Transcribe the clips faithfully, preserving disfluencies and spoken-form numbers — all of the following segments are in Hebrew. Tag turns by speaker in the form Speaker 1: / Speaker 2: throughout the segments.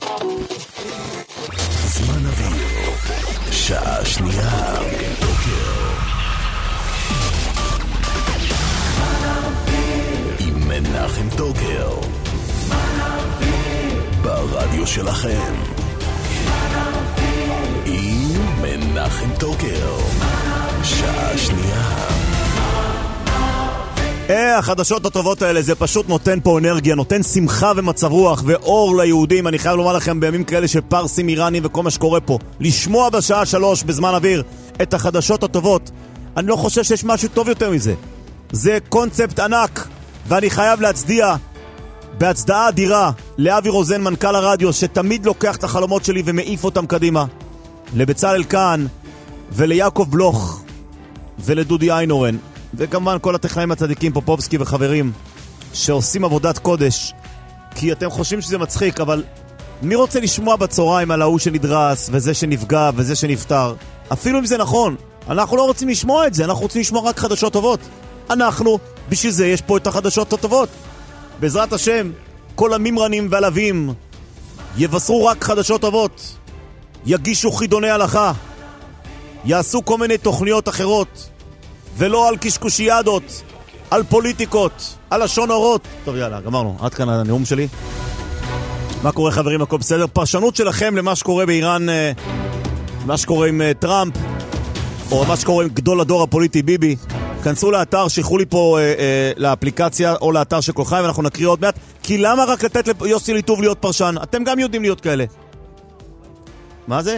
Speaker 1: זמן אוויר, שעה שנייה, בוקר. עם מנחם טוקר. ברדיו שלכם. עם מנחם טוקר. שעה שנייה.
Speaker 2: אה, החדשות הטובות האלה, זה פשוט נותן פה אנרגיה, נותן שמחה ומצב רוח ואור ליהודים. אני חייב לומר לכם, בימים כאלה שפרסים איראנים וכל מה שקורה פה, לשמוע בשעה שלוש בזמן אוויר את החדשות הטובות, אני לא חושב שיש משהו טוב יותר מזה. זה קונספט ענק, ואני חייב להצדיע בהצדעה אדירה לאבי רוזן, מנכ"ל הרדיו, שתמיד לוקח את החלומות שלי ומעיף אותם קדימה, לבצלאל כאן וליעקב בלוך ולדודי איינורן, וכמובן כל הטכנאים הצדיקים, פופובסקי וחברים, שעושים עבודת קודש. כי אתם חושבים שזה מצחיק, אבל מי רוצה לשמוע בצהריים על ההוא שנדרס וזה שנפגע וזה שנפטר? אפילו אם זה נכון, אנחנו לא רוצים לשמוע את זה, אנחנו רוצים לשמוע רק חדשות טובות. אנחנו, בשביל זה יש פה את החדשות הטובות. בעזרת השם, כל הממרנים והלווים יבשרו רק חדשות טובות, יגישו חידוני הלכה, יעשו כל מיני תוכניות אחרות, ולא על קשקושיאדות, על פוליטיקות, על לשון אורות. טוב, יאללה, גמרנו. עד כאן הנאום שלי. מה קורה, חברים? הכל בסדר? פרשנות שלכם למה שקורה באיראן, מה שקורה עם טראמפ, או מה שקורה עם גדול הדור הפוליטי ביבי. כנסו לאתר, שייכו לי פה אה, אה, לאפליקציה או לאתר של כל חי, ואנחנו נקריא עוד מעט. כי למה רק לתת ליוסי ליטוב להיות פרשן? אתם גם יודעים להיות כאלה. מה זה?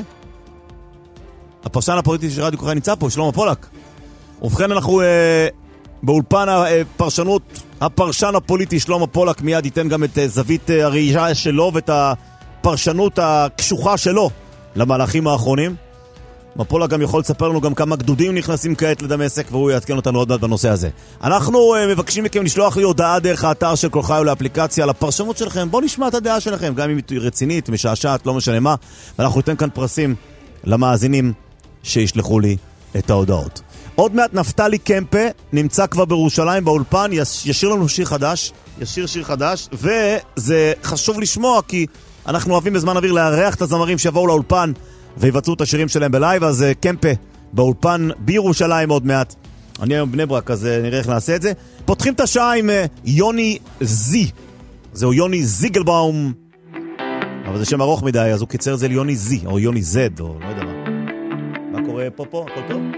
Speaker 2: הפרשן הפוליטי של רדיו כל חי נמצא פה, שלמה פולק. ובכן, אנחנו אה, באולפן הפרשנות, הפרשן הפוליטי שלמה פולק מיד ייתן גם את אה, זווית אה, הראייה שלו ואת הפרשנות הקשוחה שלו למהלכים האחרונים. מפולק גם יכול לספר לנו גם כמה גדודים נכנסים כעת לדמשק, והוא יעדכן אותנו עוד מעט בנושא הזה. אנחנו uh, מבקשים מכם לשלוח לי הודעה דרך האתר של כל חי או לאפליקציה על הפרשנות שלכם. בואו נשמע את הדעה שלכם, גם אם היא רצינית, משעשעת, לא משנה מה. ואנחנו ניתן כאן פרסים למאזינים שישלחו לי את ההודעות. עוד מעט נפתלי קמפה נמצא כבר בירושלים באולפן, ישיר לנו שיר חדש, ישיר שיר חדש, וזה חשוב לשמוע כי אנחנו אוהבים בזמן אוויר לארח את הזמרים שיבואו לאולפן ויבצעו את השירים שלהם בלייב. אז קמפה באולפן בירושלים עוד מעט. אני היום בני ברק, אז נראה איך נעשה את זה. פותחים את השעה עם יוני זי. זהו יוני זיגלבאום, אבל זה שם ארוך מדי, אז הוא קיצר את זה ליוני זי, או יוני זד, או לא יודע מה. מה קורה פה פה? הכל טוב?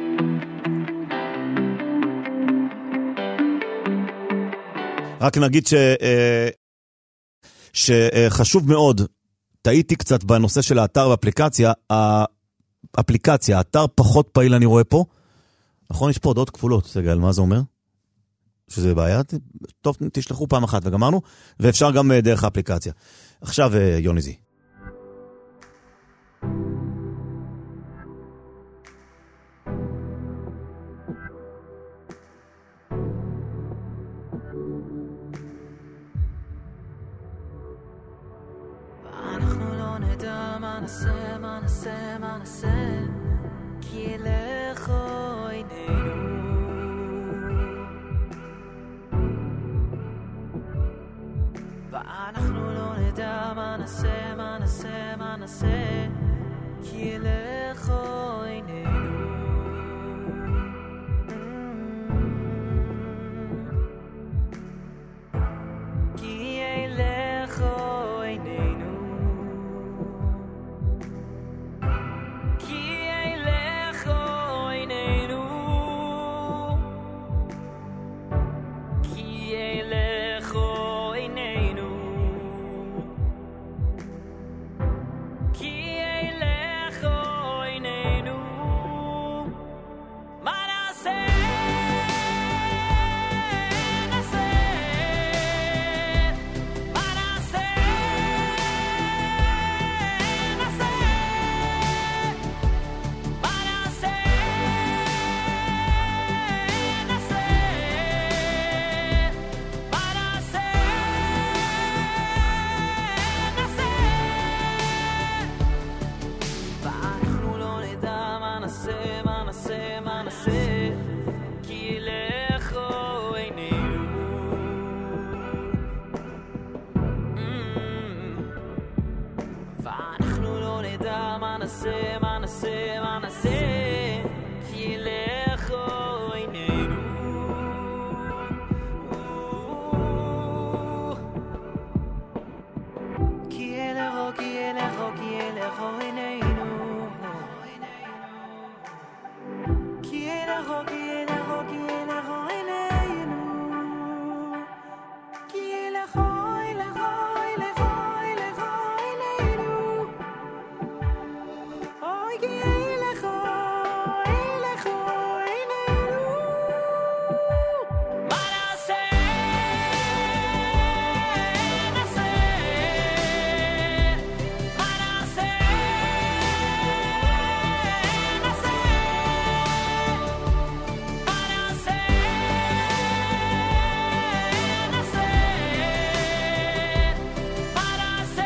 Speaker 2: רק נגיד ש... שחשוב מאוד, טעיתי קצת בנושא של האתר והאפליקציה. האפליקציה, האתר פחות פעיל אני רואה פה. נכון, יש פה הודעות כפולות, סגל, מה זה אומר? שזה בעיה? טוב, תשלחו פעם אחת וגמרנו, ואפשר גם דרך האפליקציה. עכשיו יוני זי.
Speaker 3: ואנחנו לא נדע מה נעשה, מה נעשה, מה נעשה, כי ילך עינינו. כי ילך עינינו. כי ילך עינינו. כי ילך עינינו. כי ילך עינינו. ואנחנו לא נדע מה נעשה, מה נעשה, מה נעשה, כי ילך עינינו. כי ילך, כי ילך, כי ילך עינינו. כי ילך, כי ילך, כי ילך עינינו. כי ילך, ילך, ילך, ילך עינינו. אוי, כי ילך, ילך עינינו. מה נעשה? נעשה. מה נעשה? נעשה. מה נעשה? נעשה. מה נעשה?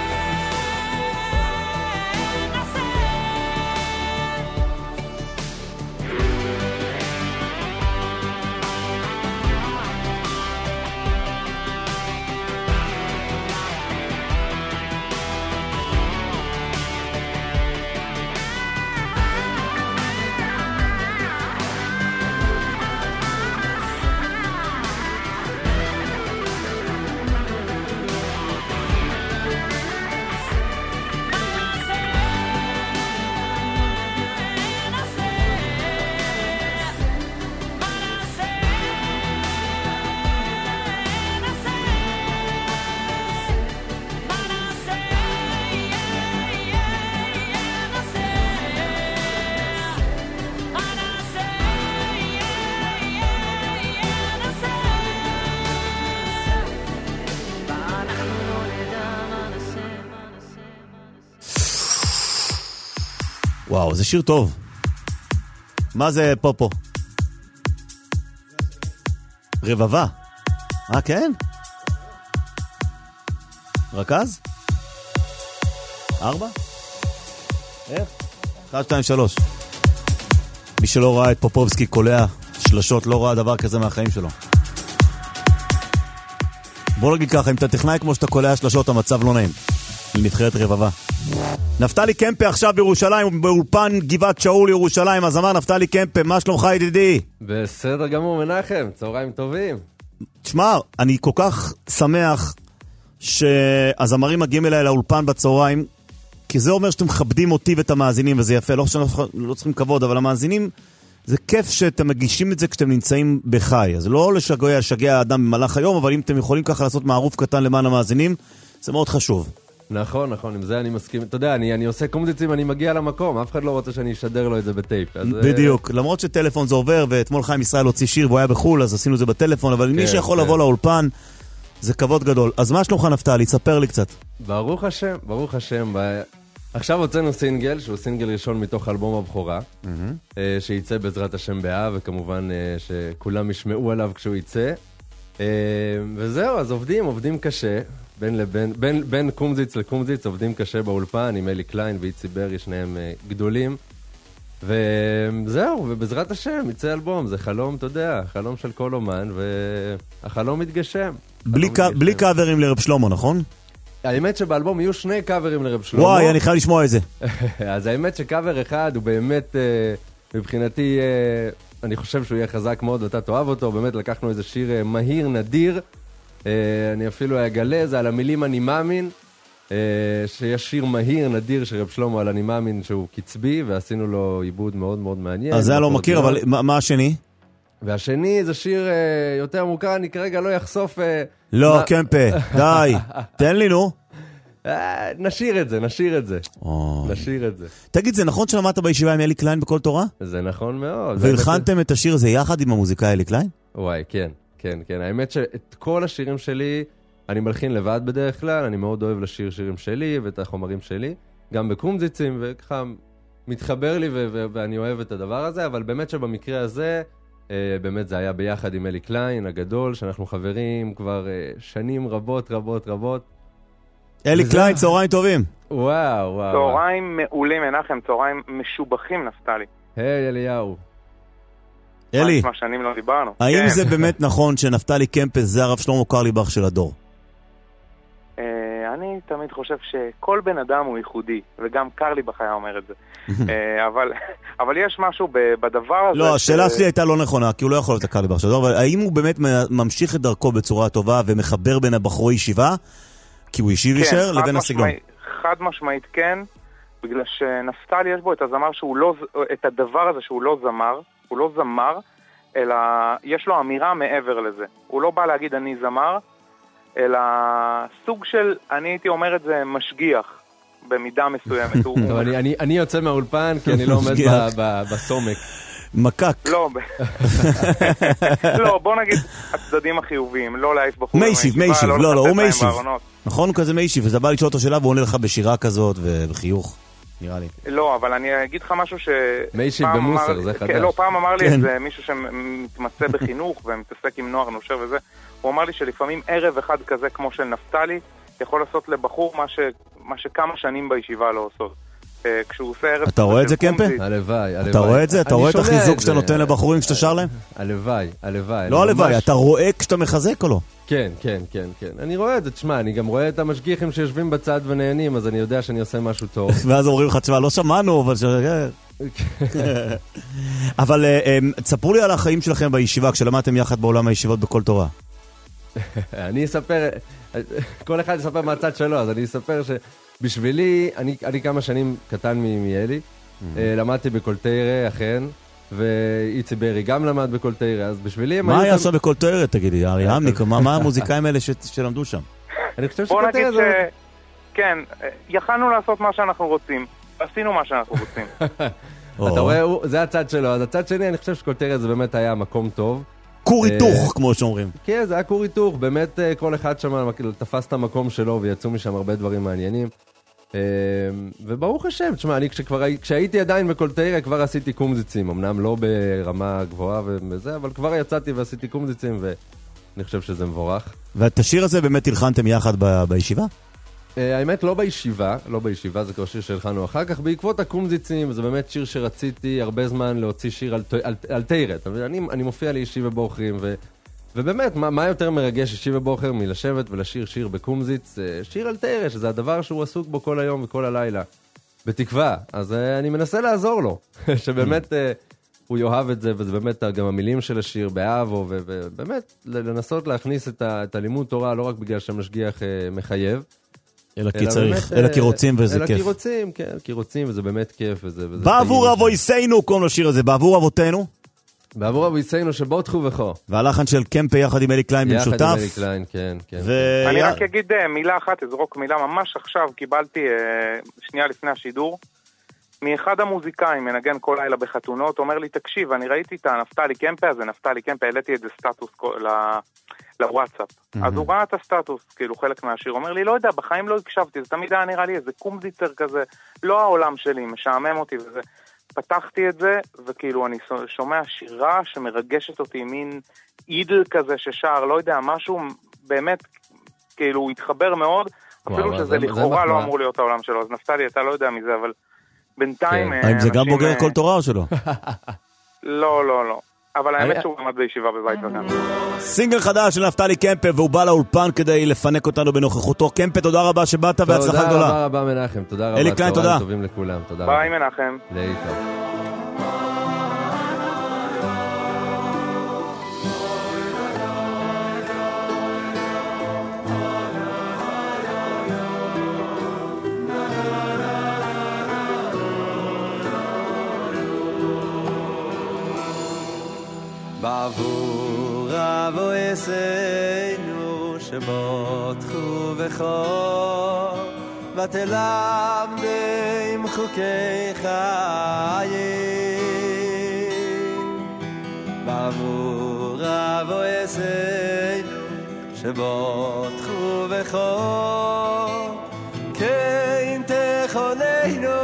Speaker 2: וואו, זה שיר טוב. מה זה פופו? רבבה. אה, כן? רכז? ארבע? איך? אחד, שתיים, שלוש. מי שלא ראה את פופובסקי קולע שלשות, לא ראה דבר כזה מהחיים שלו. בוא נגיד ככה, אם אתה טכנאי כמו שאתה קולע שלשות, המצב לא נעים. לנבחרת רבבה. נפתלי קמפה עכשיו בירושלים, באולפן גבעת שאול ירושלים. אז אמר נפתלי קמפה, מה שלומך ידידי?
Speaker 4: בסדר גמור מנחם, צהריים טובים.
Speaker 2: תשמע, אני כל כך שמח שהזמרים מגיעים אליי לאולפן בצהריים, כי זה אומר שאתם מכבדים אותי ואת המאזינים, וזה יפה. לא שאנחנו לא צריכים כבוד, אבל המאזינים, זה כיף שאתם מגישים את זה כשאתם נמצאים בחי. אז לא לשגע, לשגע האדם במהלך היום, אבל אם אתם יכולים ככה לעשות מערוף קטן למען המאזינים, זה מאוד חשוב.
Speaker 4: נכון, נכון, עם זה אני מסכים. אתה יודע, אני, אני עושה קומדיצים, אני מגיע למקום, אף אחד לא רוצה שאני אשדר לו את זה בטייפ. אז
Speaker 2: בדיוק, למרות שטלפון זה עובר, ואתמול חיים ישראל הוציא שיר והוא היה בחול, אז עשינו זה בטלפון, אבל כן, מי שיכול כן. לבוא לאולפן, זה כבוד גדול. אז מה שלומך נפתלי? תספר לי קצת.
Speaker 4: ברוך השם, ברוך השם. ב... עכשיו הוצאנו סינגל, שהוא סינגל ראשון מתוך אלבום הבכורה, mm-hmm. שייצא בעזרת השם באב, וכמובן שכולם ישמעו עליו כשהוא יצא. וזהו, אז עובדים, עובדים קשה. בין, לבין, בין, בין קומזיץ לקומזיץ עובדים קשה באולפן עם אלי קליין ואיצי ברי, שניהם uh, גדולים. וזהו, ובעזרת השם יצא אלבום, זה חלום, אתה יודע, חלום של כל אומן, והחלום מתגשם.
Speaker 2: בלי, ק... מתגשם. בלי קאברים לרב שלמה, נכון?
Speaker 4: האמת שבאלבום יהיו שני קאברים לרב שלמה.
Speaker 2: וואי, אני חייב לשמוע את זה.
Speaker 4: אז האמת שקאבר אחד הוא באמת, uh, מבחינתי, uh, אני חושב שהוא יהיה חזק מאוד ואתה תאהב אותו. באמת לקחנו איזה שיר uh, מהיר, נדיר, Uh, אני אפילו אגלה, זה על המילים אני מאמין, uh, שיש שיר מהיר נדיר של רב שלמה על אני מאמין שהוא קצבי, ועשינו לו עיבוד מאוד מאוד מעניין.
Speaker 2: אז זה לא מכיר, אבל מה, מה השני?
Speaker 4: והשני זה שיר uh, יותר מוכר, אני כרגע לא יחשוף... Uh,
Speaker 2: לא,
Speaker 4: מה...
Speaker 2: קמפה, די, תן לי נו.
Speaker 4: Uh, נשאיר את זה, נשאיר את זה. Oh. נשאיר את זה.
Speaker 2: תגיד, זה נכון שלמדת בישיבה עם אלי קליין בכל תורה?
Speaker 4: זה נכון מאוד.
Speaker 2: והלחנתם את השיר הזה יחד עם המוזיקאי אלי קליין?
Speaker 4: וואי, כן. כן, כן. האמת שאת כל השירים שלי אני מלחין לבד בדרך כלל, אני מאוד אוהב לשיר שירים שלי ואת החומרים שלי, גם בקומזיצים, וככה מתחבר לי ו- ו- ואני אוהב את הדבר הזה, אבל באמת שבמקרה הזה, אה, באמת זה היה ביחד עם אלי קליין הגדול, שאנחנו חברים כבר אה, שנים רבות רבות רבות.
Speaker 2: אלי וזה... קליין, צהריים טובים.
Speaker 4: וואו, וואו.
Speaker 5: צהריים מעולים מנחם, צהריים משובחים נפתלי.
Speaker 4: היי אליהו.
Speaker 2: אלי,
Speaker 5: מה שנים לא דיברנו.
Speaker 2: האם
Speaker 5: כן.
Speaker 2: זה באמת נכון שנפתלי קמפס זה הרב שלמה קרליבך של הדור?
Speaker 5: Uh, אני תמיד חושב שכל בן אדם הוא ייחודי, וגם קרלי בחיה אומר את זה. אה, אבל, אבל יש משהו ב- בדבר הזה...
Speaker 2: לא, השאלה
Speaker 5: ש...
Speaker 2: שלי הייתה לא נכונה, כי הוא לא יכול להיות הקרלי בחיה, אבל האם הוא באמת ממשיך את דרכו בצורה טובה ומחבר בין הבחורי ישיבה, כי הוא ישיב ישר, לבין הסגנון?
Speaker 5: חד משמעית כן, בגלל שנפתלי יש בו את הזמר שהוא לא, את הדבר הזה שהוא לא זמר, הוא לא זמר, אלא יש לו אמירה מעבר לזה. הוא לא בא להגיד אני זמר, אלא סוג של, אני הייתי אומר את זה, משגיח, במידה מסוימת.
Speaker 4: טוב, אני יוצא מהאולפן, כי אני לא עומד בסומק.
Speaker 2: מקק.
Speaker 5: לא, לא, בוא נגיד הצדדים החיוביים, לא להעיף בחורים
Speaker 2: מיישיב, מיישיב, לא, לא, הוא מיישיב. נכון, הוא כזה מיישיב, וזה בא לשאול אותו שאלה, והוא עונה לך בשירה כזאת ובחיוך, נראה לי.
Speaker 5: לא, אבל אני אגיד לך משהו ש...
Speaker 4: מיישיב במוסר, זה חדש.
Speaker 5: לא, פעם אמר לי איזה מישהו שמתמצא בחינוך ומתעסק עם נוער נושר וזה, הוא אמר לי שלפעמים ערב אחד כזה כמו של נפתלי, יכול לעשות לבחור מה שכמה שנים בישיבה לא עושות. כשהוא עושה ערב...
Speaker 2: אתה רואה את זה, קמפה?
Speaker 4: הלוואי, הלוואי.
Speaker 2: אתה רואה את זה? אתה רואה את החיזוק שאתה נותן לבחורים שאתה שר להם?
Speaker 4: הלוואי, הלוואי.
Speaker 2: לא הלוואי, אתה רואה כשאתה מחזק או לא?
Speaker 4: כן, כן, כן, כן. אני רואה את זה, תשמע, אני גם רואה את המשגיחים שיושבים בצד ונהנים, אז אני יודע שאני עושה משהו טוב.
Speaker 2: ואז אומרים לך, תשמע, לא שמענו, אבל... אבל תספרו לי על החיים שלכם בישיבה, כשלמדתם יחד בעולם הישיבות בכל תורה.
Speaker 4: אני אספר, כל אחד יספר מהצד שלו, אז אני אספר שבשבילי, אני, אני כמה שנים קטן מאלי, למדתי בכל תירה, אכן, ואיצי ברי גם למד בכל תירה, אז בשבילי...
Speaker 2: מה היה עכשיו בכל תירה, תגידי, ארי אמניק, מה המוזיקאים האלה שלמדו שם?
Speaker 4: אני חושב
Speaker 5: בוא נגיד ש...
Speaker 4: זה...
Speaker 5: כן, יכלנו לעשות מה שאנחנו רוצים, עשינו מה שאנחנו רוצים.
Speaker 4: אתה רואה, זה הצד שלו, אז הצד שני, אני חושב שכל תירה זה באמת היה מקום טוב.
Speaker 2: כור היתוך, כמו שאומרים. כן,
Speaker 4: זה היה כור היתוך, באמת כל אחד שם תפס את המקום שלו ויצאו משם הרבה דברים מעניינים. וברוך השם, תשמע, אני כשהייתי עדיין בכל תירה כבר עשיתי קומזיצים, אמנם לא ברמה גבוהה וזה, אבל כבר יצאתי ועשיתי קומזיצים ואני חושב שזה מבורך. ואת
Speaker 2: השיר הזה באמת הלחנתם יחד בישיבה?
Speaker 4: האמת לא בישיבה, לא בישיבה, זה כבר שיר שהלחנו אחר כך, בעקבות הקומזיצים, זה באמת שיר שרציתי הרבה זמן להוציא שיר על, על, על תירה. אני, אני מופיע לישיבה בוחרים, ו, ובאמת, מה, מה יותר מרגש ישיבה בוחר מלשבת ולשיר שיר בקומזיץ, שיר על תירה, שזה הדבר שהוא עסוק בו כל היום וכל הלילה, בתקווה. אז אני מנסה לעזור לו, שבאמת הוא יאהב את זה, וזה באמת גם המילים של השיר באהבו, ובאמת לנסות להכניס את, ה, את הלימוד תורה, לא רק בגלל שהמשגיח מחייב,
Speaker 2: אלא כי צריך, אלא כי רוצים וזה כיף.
Speaker 4: אלא כי רוצים, כן, כי רוצים וזה באמת כיף.
Speaker 2: בעבור אבויסנו, קוראים לשיר הזה, בעבור אבותינו.
Speaker 4: בעבור אבויסנו שבוטחו וכו.
Speaker 2: והלחן של קמפה יחד עם אלי קליין במשותף.
Speaker 4: יחד עם אלי קליין, כן, כן.
Speaker 5: אני רק אגיד מילה אחת, אזרוק מילה, ממש עכשיו קיבלתי, שנייה לפני השידור, מאחד המוזיקאים, מנגן כל לילה בחתונות, אומר לי, תקשיב, אני ראיתי את הנפתלי קמפה הזה, נפתלי קמפה, העליתי את זה סטטוס לוואטסאפ. אז הוא ראה את הסטטוס, כאילו חלק מהשיר, אומר לי, לא יודע, בחיים לא הקשבתי, זה תמיד היה נראה לי איזה קומזיצר כזה, לא העולם שלי, משעמם אותי וזה. פתחתי את זה, וכאילו אני שומע שירה שמרגשת אותי, מין אידל כזה ששר, לא יודע, משהו באמת, כאילו הוא התחבר מאוד, אפילו שזה לכאורה לא אמור להיות העולם שלו, אז נפתלי, אתה לא יודע מזה, אבל בינתיים...
Speaker 2: האם זה גם בוגר כל תורה או שלא?
Speaker 5: לא, לא, לא. אבל האמת שהוא עמד בישיבה בבית וגם.
Speaker 2: סינגל חדש של נפתלי קמפה, והוא בא לאולפן כדי לפנק אותנו בנוכחותו. קמפה, תודה רבה שבאת והצלחה גדולה.
Speaker 4: תודה רבה מנחם, תודה רבה.
Speaker 2: אלי קליין, תודה.
Speaker 4: טובים לכולם, תודה רבה.
Speaker 5: ביי מנחם.
Speaker 4: להתראות.
Speaker 6: בעבור אבויסנו שבוטחו בכו ותלמדם חוקי חיים. בעבור אבויסנו שבוטחו בכו כן תכוננו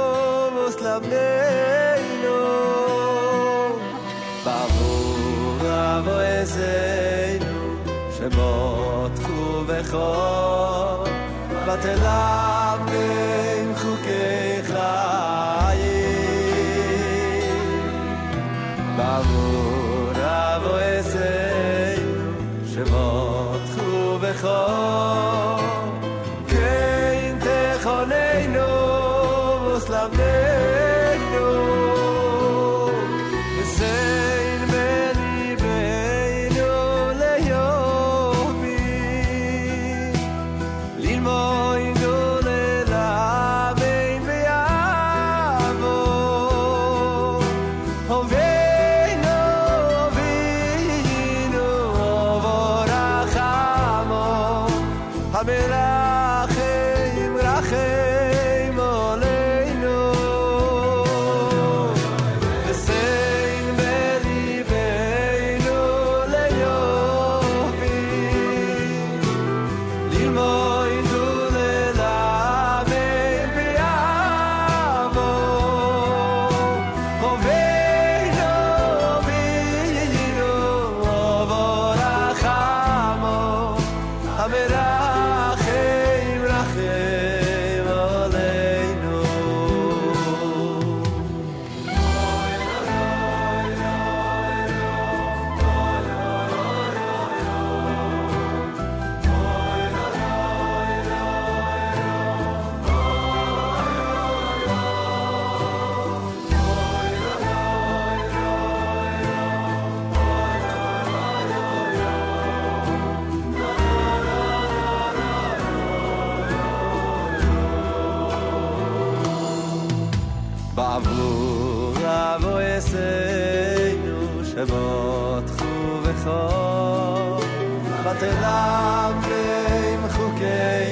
Speaker 6: וסלמנו. בעבור אבויסנו שבוטחו בכו ותלמדם חוקי חיים. בעבור אבויסנו שבוטחו בכו כן Avinu Oslavenu V'sein belibeinu leyovi Lilmoidu lelavein v'yavo Ovenu Ovinu Ovorachamo Hamelachim Rachem Oleinu V'sein belibeinu leyovi Lilmoidu lelavein v'yavo Ovenu Ovinu Ovorachamo Hamelachim Rachem Oleinu בעבור אבויסנו שבוטחו בכל ותלמדם חוקי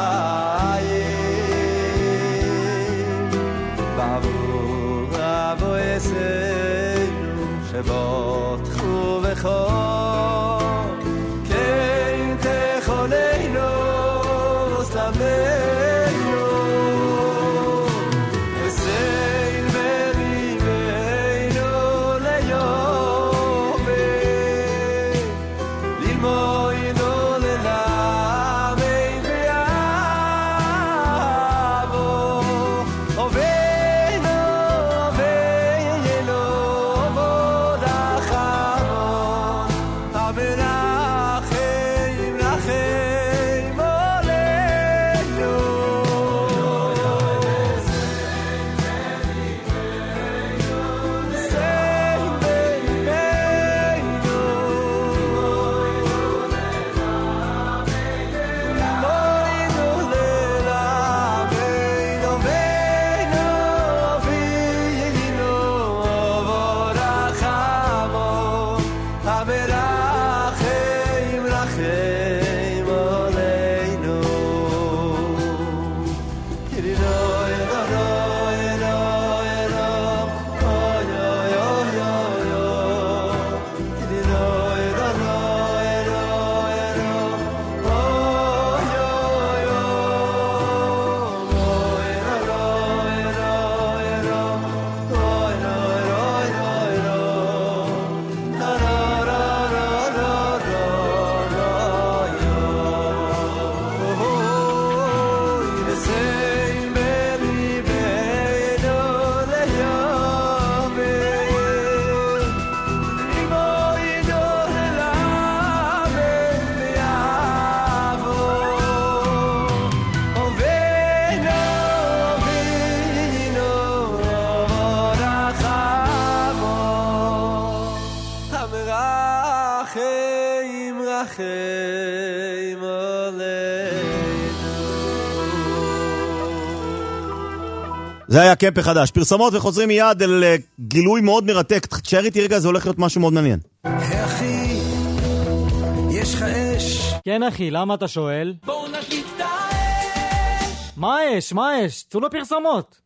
Speaker 6: חיים בעבור אבויסנו שבוטחו בכל כן תכוננו סלמנו V'sein belibeinu leyovi Lilmoidu lelavein v'yavo Ovenu Ovinu Ovorachamo Hamelachim Rachem Oleinu רחם רחם עלינו.
Speaker 2: זה היה קמפ חדש. פרסמות וחוזרים מיד אל גילוי מאוד מרתק. תשאר איתי רגע, זה הולך להיות משהו מאוד מעניין.
Speaker 6: אחי, יש לך אש?
Speaker 7: כן אחי, למה אתה שואל?
Speaker 6: בואו נדליק את האש!
Speaker 7: מה אש? מה אש? צאו לפרסמות!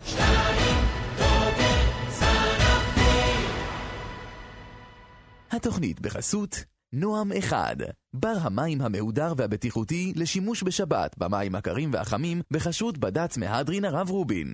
Speaker 1: התוכנית בחסות נועם אחד, בר המים המהודר והבטיחותי לשימוש בשבת במים הקרים והחמים בחשות בד"ץ מהדרין הרב רובין.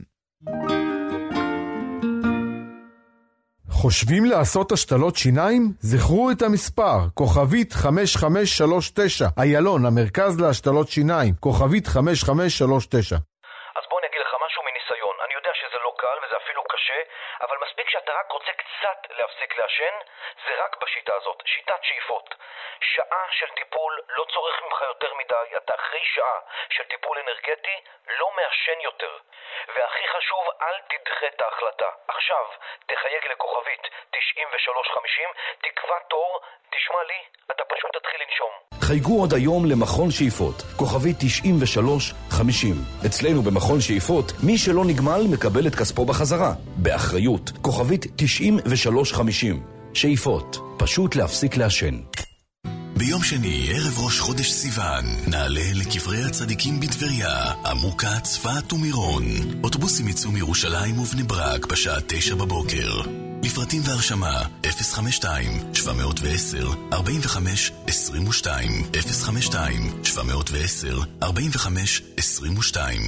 Speaker 8: חושבים לעשות השתלות שיניים? זכרו את המספר, כוכבית חמש חמש שלוש תשע, איילון, המרכז להשתלות שיניים, כוכבית חמש חמש שלוש תשע.
Speaker 9: אז בואו נגיד להגיד לך משהו מניסיון. אני יודע שזה לא קל וזה אפילו קשה, אבל מספיק שאתה רק רוצה קצת להפסיק לעשן, זה רק בשיטה הזאת, שיטת שאיפות. שעה של טיפול לא צורך ממך יותר מדי, אתה אחרי שעה של טיפול אנרגטי לא מעשן יותר. והכי חשוב, אל תדחה את ההחלטה. עכשיו, תחייג לכוכבית תשעים ושלוש חמישים, תקבע תור, תשמע לי, אתה פשוט תתחיל לנשום.
Speaker 10: חייגו עוד היום למכון שאיפות, כוכבית תשעים ושלוש חמישים. אצלנו במכון שאיפות, מי שלא נגמל מקבל את כספו בחזרה. באחריות, כוכבית תשעים ושלוש חמישים. שאיפות, פשוט להפסיק לעשן.
Speaker 11: ביום שני, ערב ראש חודש סיוון, נעלה לקברי הצדיקים בטבריה, עמוקה, צפת ומירון. אוטובוסים יצאו מירושלים ובני ברק בשעה תשע בבוקר. לפרטים והרשמה אפס חמש שתיים שבע עשר ארבע חמש עשרים ושתיים אפס חמש שתיים שבע עשר ארבע חמש עשרים ושתיים.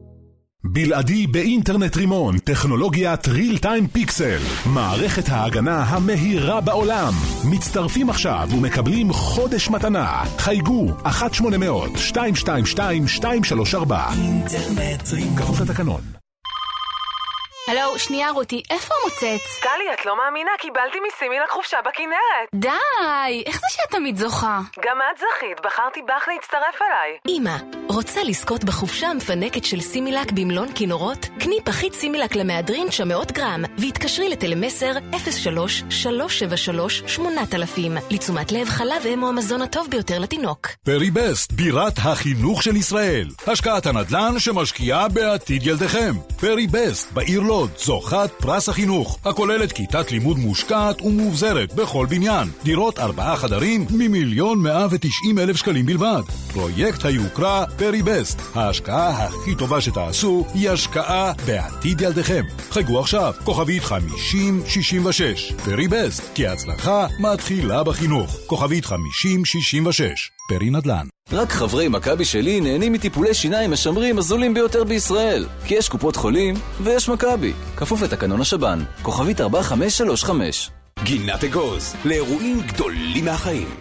Speaker 12: בלעדי באינטרנט רימון, טכנולוגיית ריל טיים פיקסל, מערכת ההגנה המהירה בעולם. מצטרפים עכשיו ומקבלים חודש מתנה. חייגו אחת שמונה אפס אפס שתיים שתיים שתיים שתיים שלוש ארבע.
Speaker 6: אינטרנט רימון.
Speaker 12: כפוף לתקנון.
Speaker 13: הלו, שנייה רותי, איפה המוצץ?
Speaker 14: טלי, את לא מאמינה, קיבלתי מסימילק חופשה בכנרת.
Speaker 13: די, איך זה שאת תמיד זוכה?
Speaker 14: גם את זכית, בחרתי בך להצטרף אליי.
Speaker 15: אמא, רוצה לזכות בחופשה המפנקת של סימילק במלון כינורות? קני פחית סימילק למהדרין תשע מאות גרם, והתקשרי לטלמסר אפס שלוש שלוש שבע שלוש שמונה אלפים. לתשומת לב, חלב אם הוא המזון הטוב ביותר לתינוק.
Speaker 12: פרי בסט, בירת החינוך של ישראל. השקעת הנדל"ן שמשקיעה בעתיד ילדיכם. פרי בסט, בעיר לוד, זוכת פרס החינוך, הכוללת כיתת לימוד מושקעת ומובזרת בכל בניין. דירות ארבעה חדרים ממיליון מאה ותשעים אלף שקלים בלבד. פרויקט היוקרה פרי בסט. ההשקעה הכי טובה שתעשו היא השקעה בעתיד ילדיכם. חייגו עכשיו, כוכבית חמישים שישים ושש. פרי בסט, כי ההצלחה מתחילה בחינוך. כוכבית חמישים שישים ושש. פרי נדל"ן.
Speaker 16: רק חברי מכבי שלי נהנים מטיפולי שיניים משמרים הזולים ביותר בישראל. כי יש קופות חולים ויש מכבי. כפוף לתקנון השב"ן. כוכבית ארבע חמש שלוש חמש.
Speaker 17: גינת אגוז, לאירועים גדולים מהחיים.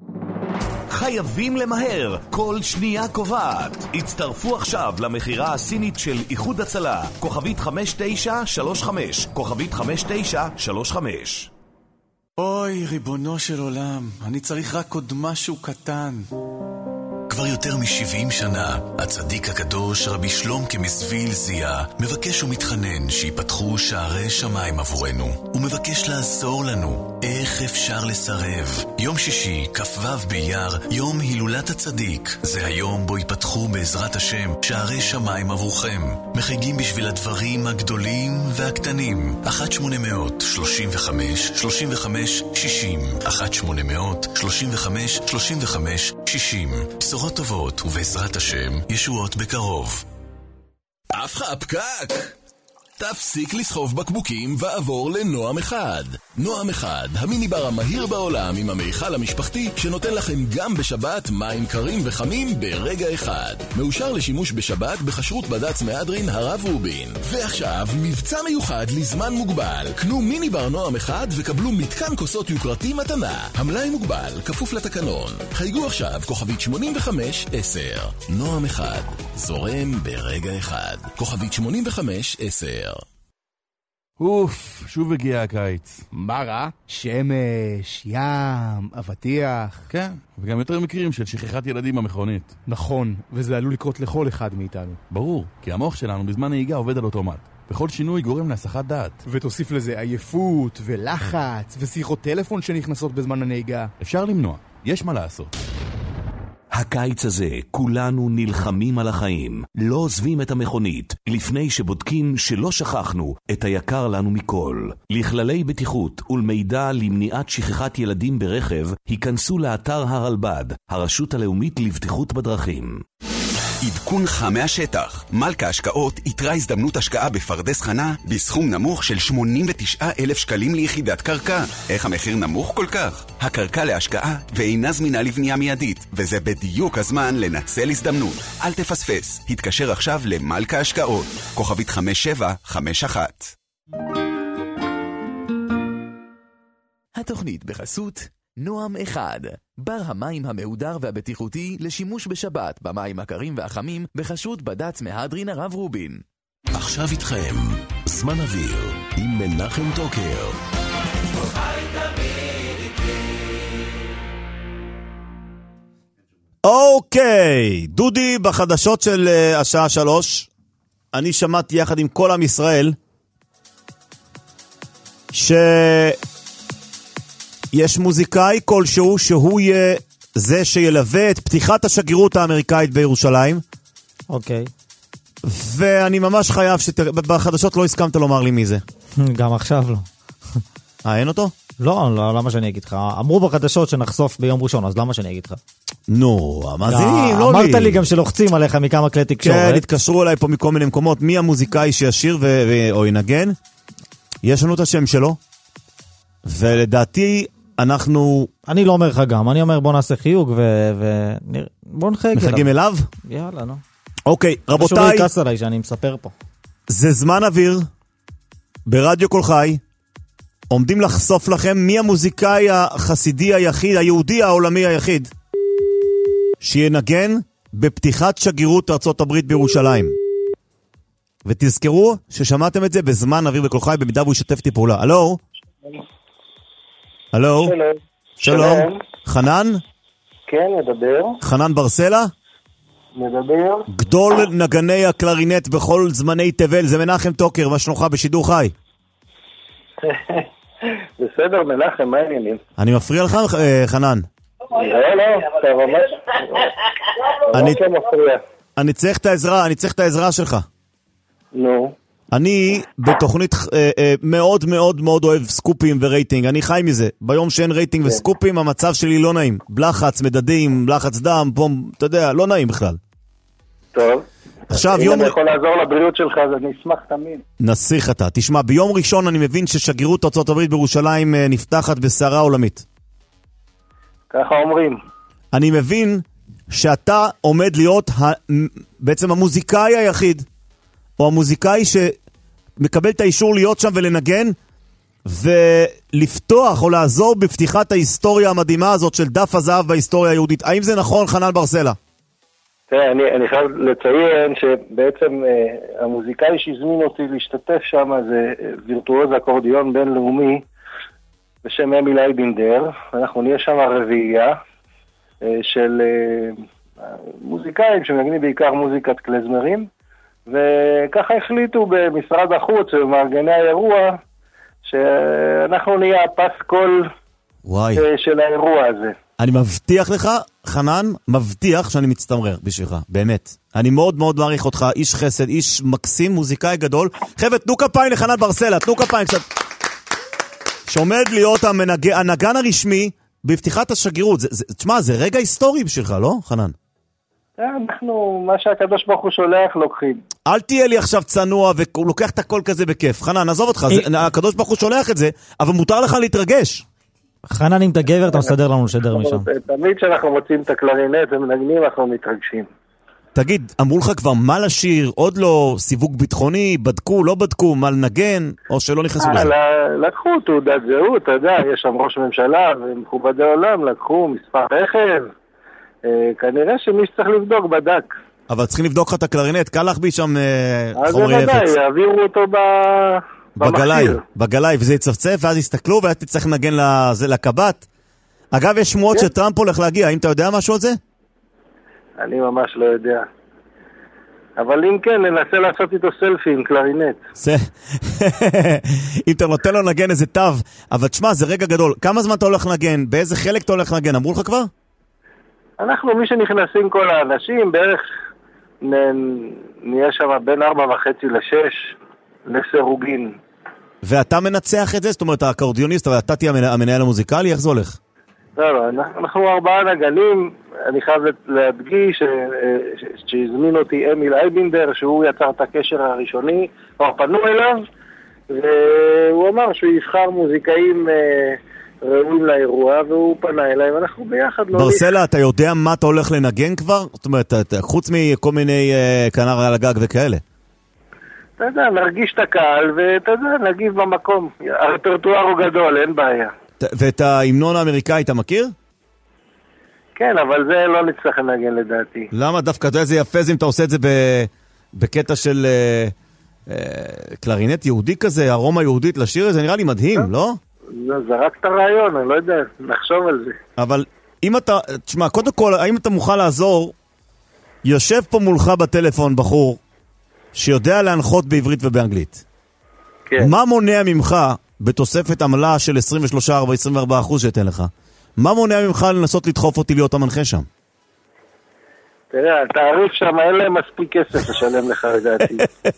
Speaker 18: חייבים למהר, כל שנייה קובעת. הצטרפו עכשיו למחירה הסינית של איחוד הצלה. כוכבית חמש תשע שלוש חמש. כוכבית חמש תשע שלוש חמש.
Speaker 19: אוי, ריבונו של עולם, אני צריך רק עוד משהו קטן.
Speaker 11: כבר יותר מ-שבעים שנה, הצדיק הקדוש רבי שלום כמסביל זיה מבקש ומתחנן שיפתחו שערי שמיים עבורנו. הוא מבקש לעזור לנו. איך אפשר לסרב? יום שישי, כ"ו באייר, יום הילולת הצדיק. זה היום בו ייפתחו בעזרת השם שערי שמיים עבורכם. מחייגים בשביל הדברים הגדולים והקטנים. אחת שמונה שלושים וחמש שלושים וחמש שישים אחת שמונה שלושים וחמש שלושים וחמש שישים. בשורות טובות ובעזרת השם ישועות בקרוב.
Speaker 17: אף לך הפקק! תפסיק לסחוב בקבוקים ועבור לנועם אחד. נועם אחד, המיניבר המהיר בעולם עם המיכל המשפחתי שנותן לכם גם בשבת מים קרים וחמים ברגע אחד. מאושר לשימוש בשבת בחשרות בד"ץ מהדרין הרב רובין. ועכשיו מבצע מיוחד לזמן מוגבל. קנו מיניבר נועם אחד וקבלו מתקן כוסות יוקרתי מתנה. המלאי מוגבל, כפוף לתקנון. חייגו עכשיו כוכבית שמונים וחמש עשר. נועם אחד, זורם ברגע אחד. כוכבית שמונים וחמש עשר.
Speaker 2: אוף, שוב הגיע הקיץ.
Speaker 20: מה רע? שמש, ים, אבטיח.
Speaker 2: כן, וגם יותר מקרים של שכחת ילדים במכונית.
Speaker 20: נכון, וזה עלול לקרות לכל אחד מאיתנו.
Speaker 2: ברור, כי המוח שלנו בזמן נהיגה עובד על אוטומט. וכל שינוי גורם להסחת דעת.
Speaker 20: ותוסיף לזה עייפות ולחץ ושיחות טלפון שנכנסות בזמן הנהיגה.
Speaker 2: אפשר למנוע, יש מה לעשות.
Speaker 21: הקיץ הזה כולנו נלחמים על החיים, לא עוזבים את המכונית, לפני שבודקים שלא שכחנו את היקר לנו מכל. לכללי בטיחות ולמידע למניעת שכחת ילדים ברכב, היכנסו לאתר הרלב"ד, הרשות הלאומית לבטיחות בדרכים.
Speaker 17: עדכון חם מהשטח. מלכה השקעות יתרה הזדמנות השקעה בפרדס חנה בסכום נמוך של שמונים ותשעה אלף שקלים ליחידת קרקע. איך המחיר נמוך כל כך? הקרקע להשקעה ואינה זמינה לבנייה מיידית, וזה בדיוק הזמן לנצל הזדמנות. אל תפספס. התקשר עכשיו למלכה השקעות. כוכבית חמש שבע חמש אחת.
Speaker 1: התוכנית בחסות נועם אחד, בר המים המהודר והבטיחותי לשימוש בשבת במים הקרים והחמים בחשות בד"ץ מהדרין הרב רובין.
Speaker 11: עכשיו איתכם, זמן אוויר, עם מנחם טוקר.
Speaker 2: אוקיי, דודי, בחדשות של uh, השעה שלוש, אני שמעתי יחד עם כל עם ישראל, שיש מוזיקאי כלשהו שהוא יהיה זה שילווה את פתיחת השגרירות האמריקאית בירושלים.
Speaker 7: אוקיי.
Speaker 2: ואני ממש חייב שתראה, בחדשות לא הסכמת לומר לי מי זה.
Speaker 7: גם עכשיו לא.
Speaker 2: אה, אין אותו?
Speaker 7: לא, לא, למה שאני אגיד לך? אמרו בחדשות שנחשוף ביום ראשון, אז למה שאני אגיד לך?
Speaker 2: נו, המאזינים, לא לי.
Speaker 7: אמרת לי גם שלוחצים עליך מכמה כלי תקשורת.
Speaker 2: כן, התקשרו אליי פה מכל מיני מקומות, מי המוזיקאי שישיר או ינגן? יש לנו את השם שלו, ולדעתי אנחנו...
Speaker 7: אני לא אומר לך גם, אני אומר בוא נעשה חיוג ובוא נחג אליו.
Speaker 2: נחגים אליו?
Speaker 7: יאללה, נו.
Speaker 2: אוקיי, רבותיי.
Speaker 7: פשוט לא יקס עליי שאני מספר פה.
Speaker 2: זה זמן אוויר, ברדיו כל חי, עומדים לחשוף לכם מי המוזיקאי החסידי היחיד, היהודי העולמי היחיד, שינגן בפתיחת שגרירות ארצות הברית בירושלים. ותזכרו ששמעתם את זה בזמן אוויר בכל חי, במידה והוא ישתף איתי פעולה. הלו? הלו?
Speaker 3: שלום.
Speaker 2: שלום. חנן?
Speaker 3: כן, מדבר.
Speaker 2: חנן ברסלה?
Speaker 3: מדבר.
Speaker 2: גדול נגני הקלרינט בכל זמני תבל, זה מנחם טוקר, מה שלומך בשידור חי?
Speaker 3: בסדר, מנחם, מה העניינים?
Speaker 2: אני מפריע לך, חנן?
Speaker 3: לא, לא, אתה ממש...
Speaker 2: אני...
Speaker 3: ממש לא מפריע.
Speaker 2: אני צריך את העזרה, אני צריך את העזרה שלך.
Speaker 3: נו.
Speaker 2: אני בתוכנית אה, אה, מאוד מאוד מאוד אוהב סקופים ורייטינג, אני חי מזה. ביום שאין רייטינג כן. וסקופים, המצב שלי לא נעים. בלחץ, מדדים, לחץ דם, פום, אתה יודע, לא נעים בכלל.
Speaker 3: טוב.
Speaker 2: עכשיו
Speaker 3: אם
Speaker 2: יום...
Speaker 3: אני יכול לעזור לבריאות שלך, אז אני אשמח תמיד.
Speaker 2: נסיך אתה. תשמע, ביום ראשון אני מבין ששגרירות ארצות הברית בירושלים אה, נפתחת בסערה עולמית.
Speaker 3: ככה אומרים.
Speaker 2: אני מבין שאתה עומד להיות ה... בעצם המוזיקאי היחיד, או המוזיקאי שמקבל את האישור להיות שם ולנגן, ולפתוח או לעזור בפתיחת ההיסטוריה המדהימה הזאת של דף הזהב בהיסטוריה היהודית. האם זה נכון, חנן ברסלה?
Speaker 3: תראה, אני, אני חייב לציין שבעצם אה, המוזיקאי שהזמין אותי להשתתף שם זה וירטואוז אקורדיון בינלאומי בשם אמיל אייבינדר. אנחנו נהיה שם רביעייה אה, של אה, מוזיקאים שמנגנים בעיקר מוזיקת קלזמרים, וככה החליטו במשרד החוץ ומארגני האירוע שאנחנו נהיה הפס קול
Speaker 2: וואי.
Speaker 3: אה, של האירוע הזה.
Speaker 2: אני מבטיח לך, חנן, מבטיח שאני מצטמרר בשבילך, באמת. אני מאוד מאוד מעריך אותך, איש חסד, איש מקסים, מוזיקאי גדול. חבר'ה, תנו כפיים לחנן ברסלה, תנו כפיים קצת. שעומד להיות המנג... הנגן הרשמי בפתיחת השגרירות. זה, זה, תשמע, זה רגע היסטורי בשבילך, לא, חנן?
Speaker 3: אנחנו, מה שהקדוש ברוך הוא שולח, לוקחים.
Speaker 2: אל תהיה לי עכשיו צנוע והוא לוקח את הכל כזה בכיף. חנן, עזוב אותך, זה, הקדוש ברוך הוא שולח את זה, אבל מותר לך להתרגש.
Speaker 7: חנן, אם אתה גבר, אתה מסדר לנו לשדר משם.
Speaker 3: תמיד כשאנחנו מוצאים את הקלרינט ומנגנים, אנחנו מתרגשים.
Speaker 2: תגיד, אמרו לך כבר מה לשיר, עוד לא סיווג ביטחוני, בדקו, לא בדקו, מה לנגן, או שלא נכנסו לזה?
Speaker 3: לקחו תעודת זהות, אתה יודע, יש שם ראש ממשלה ומכובדי עולם, לקחו מספר רכב, כנראה שמי שצריך לבדוק בדק. אבל צריכים לבדוק לך את הקלרינט, קל להחביא שם חומרי נפץ. אז זה ודאי, יעבירו אותו ב... בגלאי, בגלאי, וזה יצפצף, ואז יסתכלו, ואז תצטרך לנגן לקבט. אגב, יש שמועות שטראמפ הולך להגיע, האם אתה יודע משהו על זה? אני ממש לא יודע. אבל אם כן, ננסה לעשות איתו סלפי עם קלרינט.
Speaker 2: אם אתה נותן לו לנגן איזה תו, אבל תשמע, זה רגע גדול. כמה זמן אתה הולך לנגן? באיזה חלק אתה הולך לנגן? אמרו לך כבר?
Speaker 3: אנחנו, מי שנכנסים כל האנשים, בערך נהיה שם בין ארבע וחצי לשש לסירוגין.
Speaker 2: ואתה מנצח את זה? זאת אומרת, האקורדיוניסט, אבל אתה תהיה המנהל המוזיקלי? איך זה הולך?
Speaker 3: לא, לא, אנחנו ארבעה נגנים. אני חייב להדגיש שהזמין אותי אמיל אייבינדר, שהוא יצר את הקשר הראשוני, כבר פנו אליו, והוא אמר שהוא יבחר מוזיקאים ראויים לאירוע, והוא פנה אליי, ואנחנו ביחד לא...
Speaker 2: ברסלה, אתה יודע מה אתה הולך לנגן כבר? זאת אומרת, חוץ מכל מיני כנר על הגג וכאלה.
Speaker 3: אתה יודע, נרגיש את הקהל, ואתה יודע, נגיב במקום. הרפרטואר הוא גדול, אין בעיה.
Speaker 2: ואת ההמנון האמריקאי אתה מכיר?
Speaker 3: כן, אבל זה לא נצטרך לנגן לדעתי.
Speaker 2: למה? דווקא אתה יודע, זה יפה זה אם אתה עושה את זה בקטע של קלרינט יהודי כזה, ארומה יהודית לשיר, זה נראה לי מדהים, לא?
Speaker 3: זה רק את הרעיון, אני לא יודע, נחשוב על זה.
Speaker 2: אבל אם אתה, תשמע, קודם כל, האם אתה מוכן לעזור, יושב פה מולך בטלפון בחור, שיודע להנחות בעברית ובאנגלית.
Speaker 3: כן.
Speaker 2: מה מונע ממך, בתוספת עמלה של עשרים ושלושה עד עשרים וארבעה אחוז שתן לך, מה מונע ממך לנסות לדחוף אותי להיות המנחה שם?
Speaker 3: תראה, התעריף שם אין להם מספיק כסף לשלם לך לדעתי.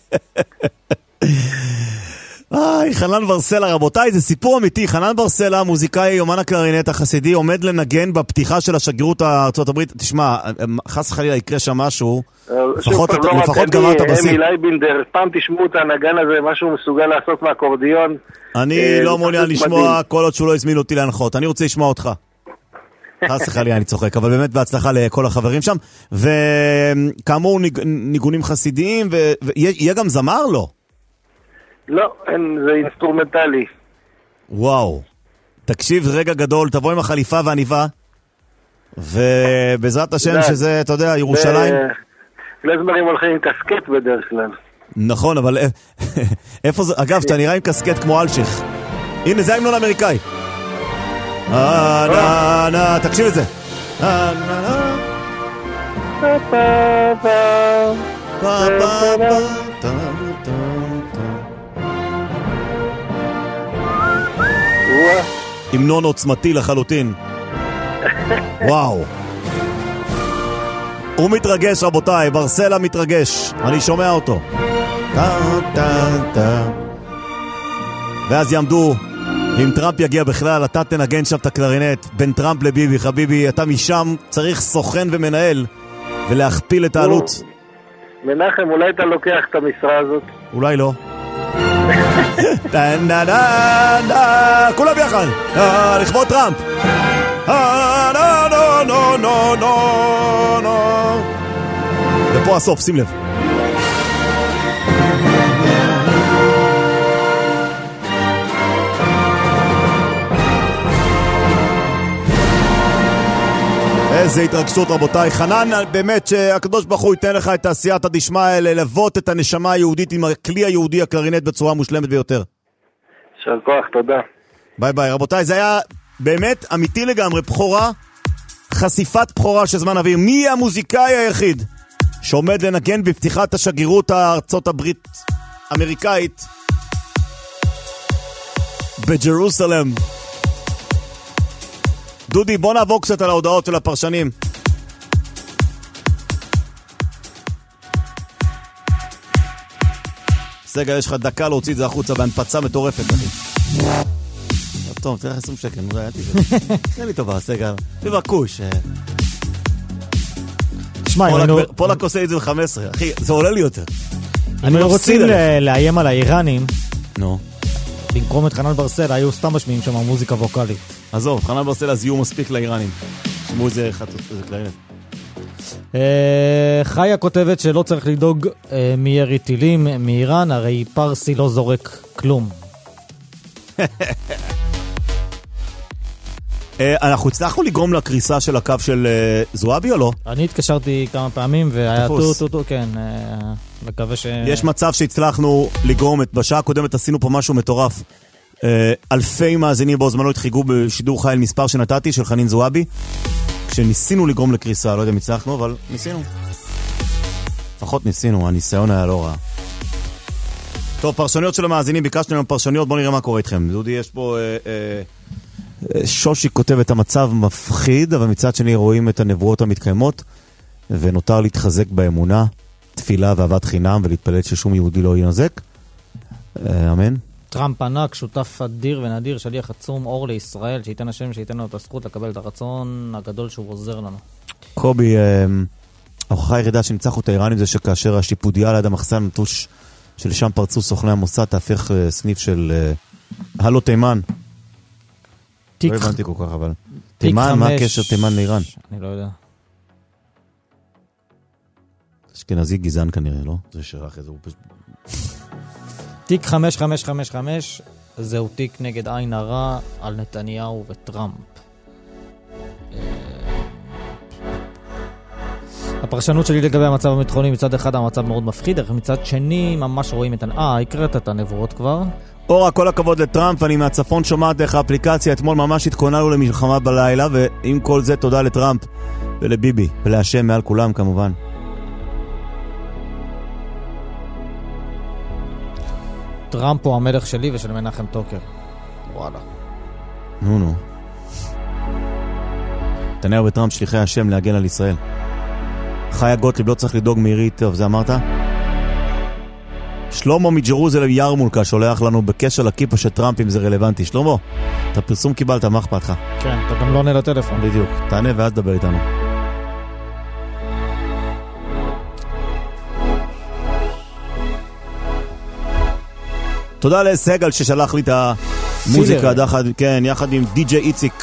Speaker 2: איי, חנן ברסלה, רבותיי, זה סיפור אמיתי. חנן ברסלה, מוזיקאי יומן הקלרינט החסידי, עומד לנגן בפתיחה של השגרירות הארצות הברית. תשמע, חס וחלילה יקרה שם משהו, לפחות גמרת בשיא.
Speaker 3: אמי לייבינדר, פעם תשמעו את הנגן הזה, משהו מסוגל לעשות מהקורדיון.
Speaker 2: אני לא מעוניין לשמוע כל עוד שהוא לא הזמין אותי להנחות. אני רוצה לשמוע אותך. חס וחלילה, אני צוחק, אבל באמת בהצלחה לכל החברים שם. וכאמור, ניגונים חסידיים, ויהיה גם זמר, לא?
Speaker 3: לא, אין, זה אינסטרומנטלי.
Speaker 2: וואו. תקשיב, רגע גדול, תבוא עם החליפה והניבה, ובעזרת השם שזה, אתה יודע, ירושלים.
Speaker 3: גלזמרים הולכים עם קסקט בדרך כלל.
Speaker 2: נכון, אבל איפה זה? אגב, אתה נראה עם קסקט כמו אלשיך. הנה, זה ההמנון האמריקאי. אה, נה, נה, תקשיב את זה. אה, נה, נה. פה, פה, פה. פה, פה, פה. המנון עוצמתי לחלוטין. וואו. הוא מתרגש, רבותיי, ברסלה מתרגש. אני שומע אותו. טה, טה, טה. ואז יעמדו, אם טראמפ יגיע בכלל, אתה תנגן שם את הקלרינט, בין טראמפ לביבי. חביבי, אתה משם צריך סוכן ומנהל, ולהכפיל את העלות.
Speaker 3: מנחם, אולי אתה לוקח את המשרה הזאת?
Speaker 2: אולי לא. כולם ביחד, לכבוד טראמפ. ופה הסוף, שים לב. איזה התרגשות, רבותיי. חנן, באמת שהקדוש ברוך הוא ייתן לך את תעשיית הדשמיא, ללוות את הנשמה היהודית עם הכלי היהודי הקלרינט בצורה מושלמת ביותר.
Speaker 3: של כוח, תודה.
Speaker 2: ביי ביי. רבותיי, זה היה באמת אמיתי לגמרי, בחורה, חשיפת בחורה של זמן אוויר. מי המוזיקאי היחיד שעומד לנגן בפתיחת השגרירות הארצות הברית אמריקאית בג'רוסלם? דודי, בוא נעבור קצת על ההודעות של הפרשנים. סגל, יש לך דקה להוציא את זה החוצה בהנפצה מטורפת, אחי. טוב, תראה עשרים שקל, נראה, אל תדע. תראה לי טובה, סגל. תבקוש.
Speaker 7: תשמע,
Speaker 2: פולק עושה את זה ב-חמש עשרה, אחי, זה עולה לי יותר.
Speaker 7: אם היו רוצים לאיים על האיראנים,
Speaker 2: נו.
Speaker 7: במקום את חנן ברסלה, היו סתם משמיעים שם מוזיקה ווקלית.
Speaker 2: עזוב, חנן ברסלה אז יהיו מספיק לאיראנים. שמעו איזה קלרינט.
Speaker 7: חיה כותבת שלא צריך לדאוג מירי טילים מאיראן, הרי פרסי לא זורק כלום.
Speaker 2: אנחנו הצלחנו לגרום לקריסה של הקו של זועבי או לא?
Speaker 7: אני התקשרתי כמה פעמים והיה טו טו טו, כן, מקווה ש...
Speaker 2: יש מצב שהצלחנו לגרום, בשעה הקודמת עשינו פה משהו מטורף. אלפי מאזינים בו זמנו התחיגו בשידור חי על מספר שנתתי של חנין זועבי, כשניסינו לגרום לקריסה, לא יודע אם הצלחנו, אבל ניסינו. לפחות ניסינו, הניסיון היה לא רע. טוב, פרשניות של המאזינים, ביקשנו לנו פרשניות, בואו נראה מה קורה איתכם. דודי, יש פה... אה, אה, שושי כותב את המצב מפחיד, אבל מצד שני רואים את הנבואות המתקיימות, ונותר להתחזק באמונה, תפילה ואהבת חינם, ולהתפלל ששום יהודי לא ינזק. אה, אמן.
Speaker 7: טראמפ ענק, שותף אדיר ונדיר, שליח עצום אור לישראל, שייתן השם, שייתן לנו את הזכות לקבל את הרצון הגדול שהוא עוזר לנו.
Speaker 2: קובי, ההוכחה הירידה שניצחו את האיראנים זה שכאשר השיפודיה ליד המחסן נטוש שלשם פרצו סוכני המוסד, תהפך סניף של הלו תימן. לא הבנתי כל כך, אבל תימן, מה הקשר תימן לאיראן?
Speaker 7: אני לא יודע.
Speaker 2: אשכנזי גזען כנראה, לא? זה שרח איזה...
Speaker 7: תיק חמש חמש חמש חמש, זהו תיק נגד עין הרע על נתניהו וטראמפ. הפרשנות שלי לגבי המצב הביטחוני, מצד אחד המצב מאוד מפחיד, אך מצד שני ממש רואים את... אה, הקראת את הנבואות כבר.
Speaker 2: אורה, כל הכבוד לטראמפ, אני מהצפון שומעת דרך האפליקציה, אתמול ממש התכוננו למלחמה בלילה, ועם כל זה תודה לטראמפ ולביבי, ולהשם מעל כולם כמובן.
Speaker 7: טראמפ הוא המלך שלי ושל מנחם טוקר. וואלה.
Speaker 2: נו נו. נתניהו וטראמפ שליחי השם להגן על ישראל. חיה גוטליב לא צריך לדאוג מהירי, טוב, זה אמרת? שלמה מג'רוזלם ירמולקה שולח לנו בקשר לכיפה של טראמפ אם זה רלוונטי. שלמה, את הפרסום קיבלת, מה אכפת לך?
Speaker 7: כן, אתה גם לא עונה לטלפון.
Speaker 2: בדיוק, תענה ואז דבר איתנו. תודה לסגל ששלח לי את המוזיקה, דחד, כן, יחד עם די-ג'יי איציק.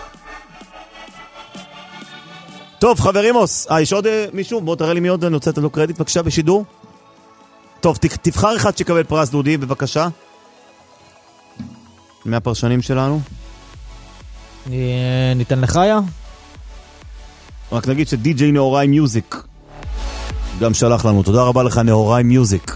Speaker 2: טוב, חברים, אה, יש עוד מישהו? בוא תראה לי מי עוד, אני רוצה לתת לו קרדיט, בבקשה, בשידור. טוב, תבחר אחד שיקבל פרס דודי, בבקשה. מהפרשנים שלנו.
Speaker 7: ניתן לחיה?
Speaker 2: רק נגיד שדי-ג'יי נאורי מיוזיק גם שלח לנו, תודה רבה לך נאורי מיוזיק.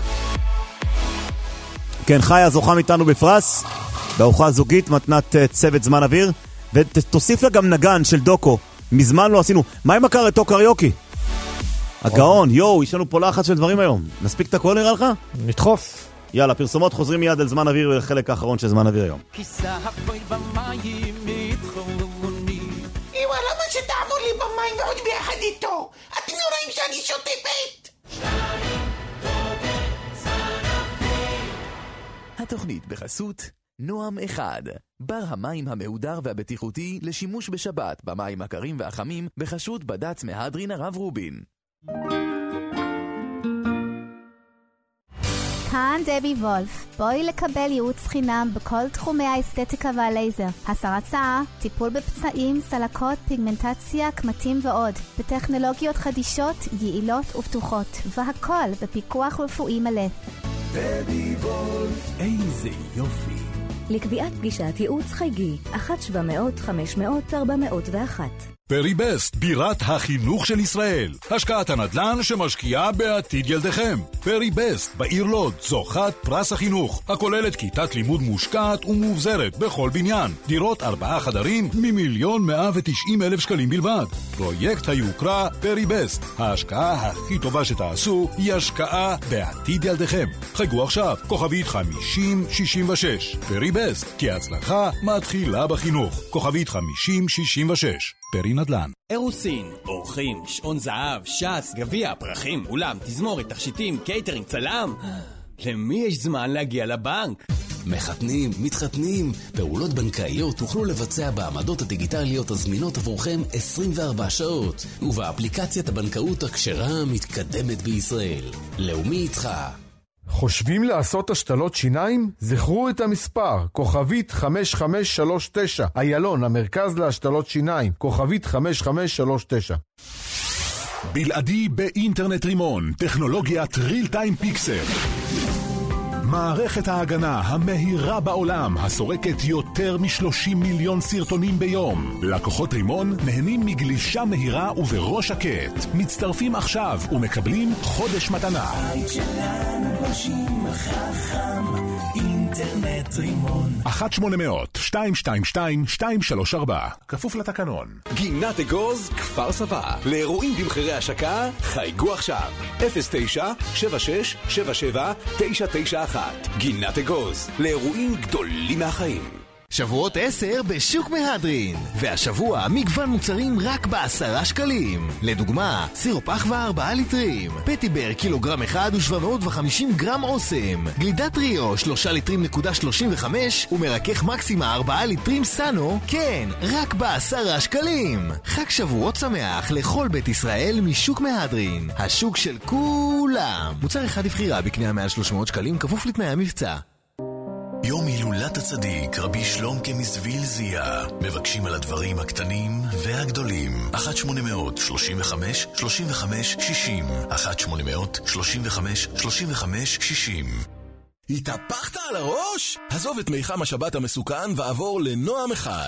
Speaker 2: כן, חיה זוכה איתנו בפרס, בארוחה זוגית, מתנת צוות זמן אוויר, ותוסיף לה גם נגן של דוקו, מזמן לא עשינו. מה עם הקרטו קריוקי? הגאון, יואו, יש לנו פה לחץ של דברים היום. נספיק את הכל נראה לך?
Speaker 7: נדחוף.
Speaker 2: יאללה, פרסומות חוזרים מיד על זמן אוויר ולחלק האחרון של זמן אוויר היום.
Speaker 6: כיסה הפוי במים מתחוני. איווה, למה שתעבור לי במים ועוד ביחד איתו? אתם לא רואים שאני שוטפת?
Speaker 1: התוכנית בחסות נועם אחד, בר המים המהודר והבטיחותי לשימוש בשבת במים הקרים והחמים בחשות בד"ץ מהדרין הרב רובין.
Speaker 5: כאן דבי וולף, בואי לקבל ייעוץ חינם בכל תחומי האסתטיקה והלייזר, הסרת שיער, טיפול בפצעים, סלקות, פיגמנטציה, קמטים ועוד, בטכנולוגיות חדישות, יעילות ופתוחות, והכל בפיקוח רפואי מלא.
Speaker 6: דבי וולף,
Speaker 22: איזה יופי.
Speaker 23: לקביעת פגישת ייעוץ חייגי, אחת שבע מאות חמש מאות ארבע מאות ואחת.
Speaker 12: פרי בסט, בירת החינוך של ישראל. השקעת הנדל"ן שמשקיעה בעתיד ילדיכם. פרי בסט, בעיר לוד, זוכת פרס החינוך, הכוללת כיתת לימוד מושקעת ומובזרת בכל בניין. דירות ארבעה חדרים ממיליון מאה ותשעים אלף שקלים בלבד. פרויקט היוקרה פרי בסט. ההשקעה הכי טובה שתעשו היא השקעה בעתיד ילדיכם. חייגו עכשיו, כוכבית חמישים שישים ושש. פרי בסט, כי ההצלחה מתחילה בחינוך. כוכבית חמישים שישים ושש. פרי נדל"ן.
Speaker 24: אירוסין, אורחים, שעון זהב, שס, גביע, פרחים, אולם, תזמורת, תכשיטים, קייטרינג, צלם. למי יש זמן להגיע לבנק?
Speaker 25: מחתנים, מתחתנים, פעולות בנקאיות תוכלו לבצע בעמדות הדיגיטליות הזמינות עבורכם עשרים וארבע שעות, ובאפליקציית הבנקאות הכשרה המתקדמת בישראל. לאומי איתך.
Speaker 8: חושבים לעשות השתלות שיניים? זכרו את המספר, כוכבית חמש חמש שלוש תשע, איילון, המרכז להשתלות שיניים, כוכבית חמש חמש שלוש תשע.
Speaker 12: בלעדי באינטרנט רימון, טכנולוגיית ריל טיים פיקסל. מערכת ההגנה המהירה בעולם, הסורקת יותר מ-שלושים מיליון סרטונים ביום. לקוחות רימון נהנים מגלישה מהירה ובראש שקט. מצטרפים עכשיו ומקבלים חודש מתנה.
Speaker 6: בית שלנו גולשים החכם, אינטרנט רימון.
Speaker 12: אחת שמונה מאות שתיים שתיים שתיים שתיים שלוש ארבע, כפוף לתקנון.
Speaker 26: גינת אגוז, כפר סבא. לאירועים במחירי השקה, חייגו עכשיו. אפס תשע שבע שש שבע שבע תשע תשע אחת. גינת אגוז, לאירועים גדולים מהחיים.
Speaker 27: שבועות עשר בשוק מהדרין, והשבוע מגוון מוצרים רק בעשרה שקלים. לדוגמה, סירופ אחווה ארבעה ליטרים, פטיבר קילוגרם אחד ושבע מאות וחמישים גרם אוסם, גלידת ריו שלושה ליטרים נקודה שלושים וחמש, ומרכך מקסימה ארבעה ליטרים סאנו, כן, רק בעשרה שקלים. חג שבועות שמח לכל בית ישראל משוק מהדרין, השוק של כולם. מוצר אחד לבחירה בקנייה מעל שלוש מאות שקלים, כפוף לתנאי המבצע.
Speaker 11: יום הילולת הצדיק רבי שלומקה מסוויל זיה. מבקשים על הדברים הקטנים והגדולים. אחת שמונה מאות שלושים וחמש שלושים וחמש שישים. אחת שמונה מאות שלושים וחמש שלושים וחמש שישים.
Speaker 17: התהפכת על הראש? עזוב את מיחם השבת המסוכן ועבור לנועם אחד.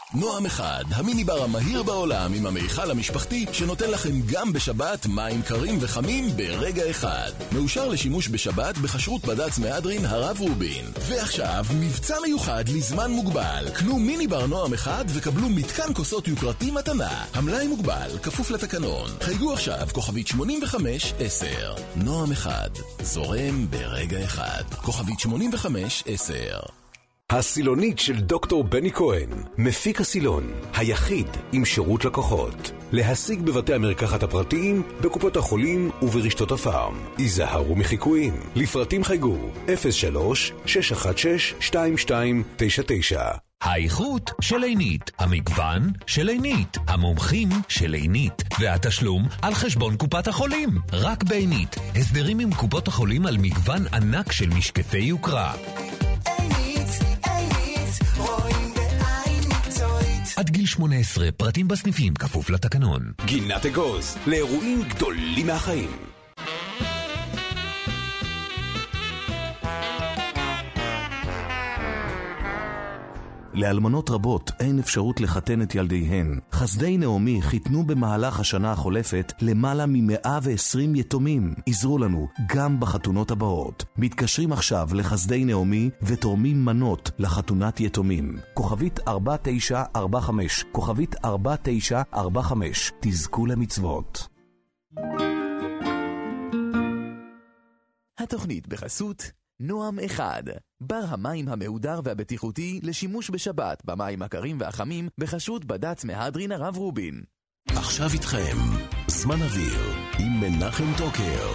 Speaker 17: נועם אחד, המיניבר המהיר בעולם עם המיכל המשפחתי שנותן לכם גם בשבת מים קרים וחמים ברגע אחד. מאושר לשימוש בשבת בחשרות בד"ץ מהדרין הרב רובין. ועכשיו מבצע מיוחד לזמן מוגבל. קנו מיניבר נועם אחד וקבלו מתקן כוסות יוקרתי מתנה. המלאי מוגבל, כפוף לתקנון. חייגו עכשיו כוכבית שמונים וחמש עשר. נועם אחד, זורם ברגע אחד. כוכבית שמונים וחמש עשר.
Speaker 26: הסילונית של דוקטור בני כהן, מפיק הסילון, היחיד עם שירות לקוחות. להשיג בבתי המרקחת הפרטיים, בקופות החולים וברשתות הפארם. היזהרו מחיקויים. לפרטים חייגו אפס שלוש שש אחת שש שתיים שתיים תשע תשע.
Speaker 21: האיכות של עינית, המגוון של עינית, המומחים של עינית, והתשלום על חשבון קופת החולים. רק בעינית, הסדרים עם קופות החולים על מגוון ענק של משקפי יוקרה. עד גיל שמונה עשרה, פרטים בסניפים, כפוף לתקנון.
Speaker 26: גינת אגוז, לאירועים גדולים מהחיים.
Speaker 21: לאלמנות רבות אין אפשרות לחתן את ילדיהן. חסדי נעמי חיתנו במהלך השנה החולפת למעלה מ-מאה ועשרים יתומים. עזרו לנו גם בחתונות הבאות. מתקשרים עכשיו לחסדי נעמי ותורמים מנות לחתונת יתומים. כוכבית ארבע תשע ארבע חמש, כוכבית ארבע תשע ארבע חמש. תזכו למצוות.
Speaker 1: התוכנית בחסות נועם אחד, בר המים המהודר והבטיחותי לשימוש בשבת במים הקרים והחמים בחשות בד"ץ מהדרין הרב רובין.
Speaker 17: עכשיו איתכם, זמן אוויר עם מנחם טוקר.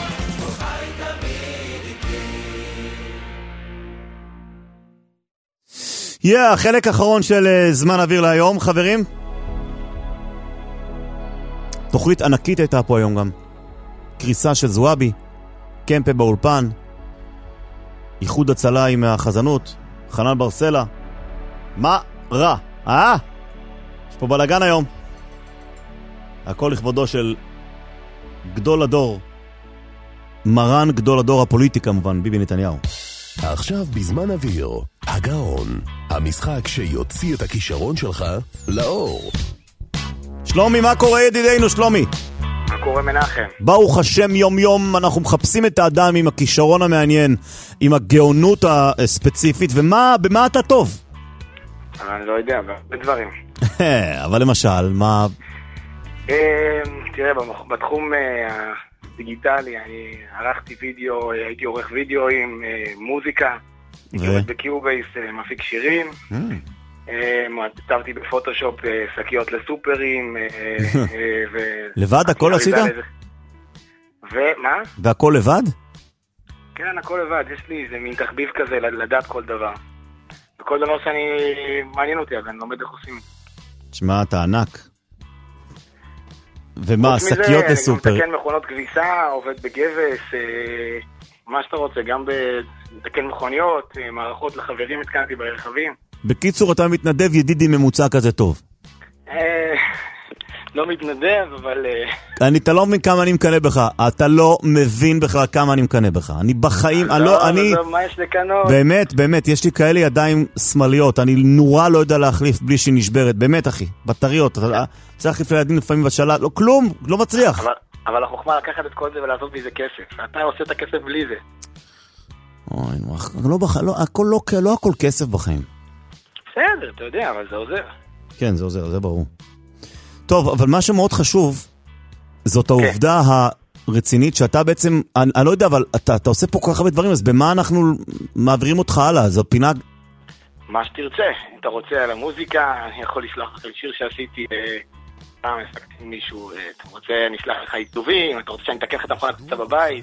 Speaker 2: יא, החלק האחרון של uh, זמן אוויר להיום, חברים. תוכנית ענקית הייתה פה היום גם. קריסה של זועבי, קמפה באולפן, איחוד הצלה עם החזנות, חנן ברסלה. מה רע? אה? יש פה בלגן היום. הכל לכבודו של גדול הדור, מרן גדול הדור הפוליטי כמובן, ביבי נתניהו.
Speaker 17: עכשיו בזמן אוויר, הגאון, המשחק שיוציא את הכישרון שלך לאור.
Speaker 2: שלומי, מה קורה ידידינו שלומי?
Speaker 4: מה קורה מנחם?
Speaker 2: ברוך השם, יום יום אנחנו מחפשים את האדם עם הכישרון המעניין, עם הגאונות הספציפית, ומה, במה אתה טוב?
Speaker 4: אני לא יודע, בדברים.
Speaker 2: אבל למשל, מה...
Speaker 4: תראה, בתחום הדיגיטלי, אני ערכתי וידאו, הייתי עורך וידאו עם מוזיקה, הייתי עובד בקיובייס, מפיק שירים, כתבתי בפוטושופ שקיות לסופרים.
Speaker 2: לבד? הכל עשית?
Speaker 4: ומה?
Speaker 2: והכל לבד?
Speaker 4: כן, הכל לבד. יש לי איזה מין תחביב כזה לדעת כל דבר. וכל דבר שאני מעניין אותי, אז אני לומד איך עושים.
Speaker 2: תשמע, אתה ענק. ומה, שקיות לסופר?
Speaker 4: אני גם מתקן מכונות כביסה, עובד בגבס, מה שאתה רוצה, גם מתקן מכוניות, מערכות לחברים התקנתי ברכבים.
Speaker 2: בקיצור, אתה מתנדב ידידי ממוצע כזה טוב.
Speaker 4: לא מתנדב, אבל...
Speaker 2: אני, אתה לא מבין כמה אני מקנה בך. אתה לא מבין בכלל כמה אני מקנה בך. אני בחיים,
Speaker 4: לא, אני... מה יש לקנות?
Speaker 2: באמת, באמת, יש לי כאלה ידיים שמאליות. אני נורא לא יודע להחליף בלי שהיא נשברת. באמת, אחי. בטריות. אתה צריך להחליף לילדים לפעמים בשלט. לא, כלום, לא מצליח.
Speaker 4: אבל, אבל החוכמה לקחת את כל זה ולעשות בזה כסף. אתה עושה את הכסף בלי זה.
Speaker 2: אוי, לא, בח... לא, הכל, לא, לא הכל כסף בחיים.
Speaker 4: בסדר, אתה יודע, אבל זה עוזר.
Speaker 2: כן, זה עוזר, זה ברור. טוב, אבל מה שמאוד חשוב, זאת העובדה הרצינית שאתה בעצם, אני, אני לא יודע, אבל אתה, אתה עושה פה כל כך הרבה דברים, אז במה אנחנו מעבירים אותך הלאה? זו פינה...
Speaker 4: מה שתרצה. אם אתה רוצה על המוזיקה, אני יכול לשלוח לך שיר שעשיתי, פעם הספקתי עם מישהו, אתה רוצה, אני אשלח לך עיצובים, אתה רוצה שאני אתקן לך את המכונה קצת בבית?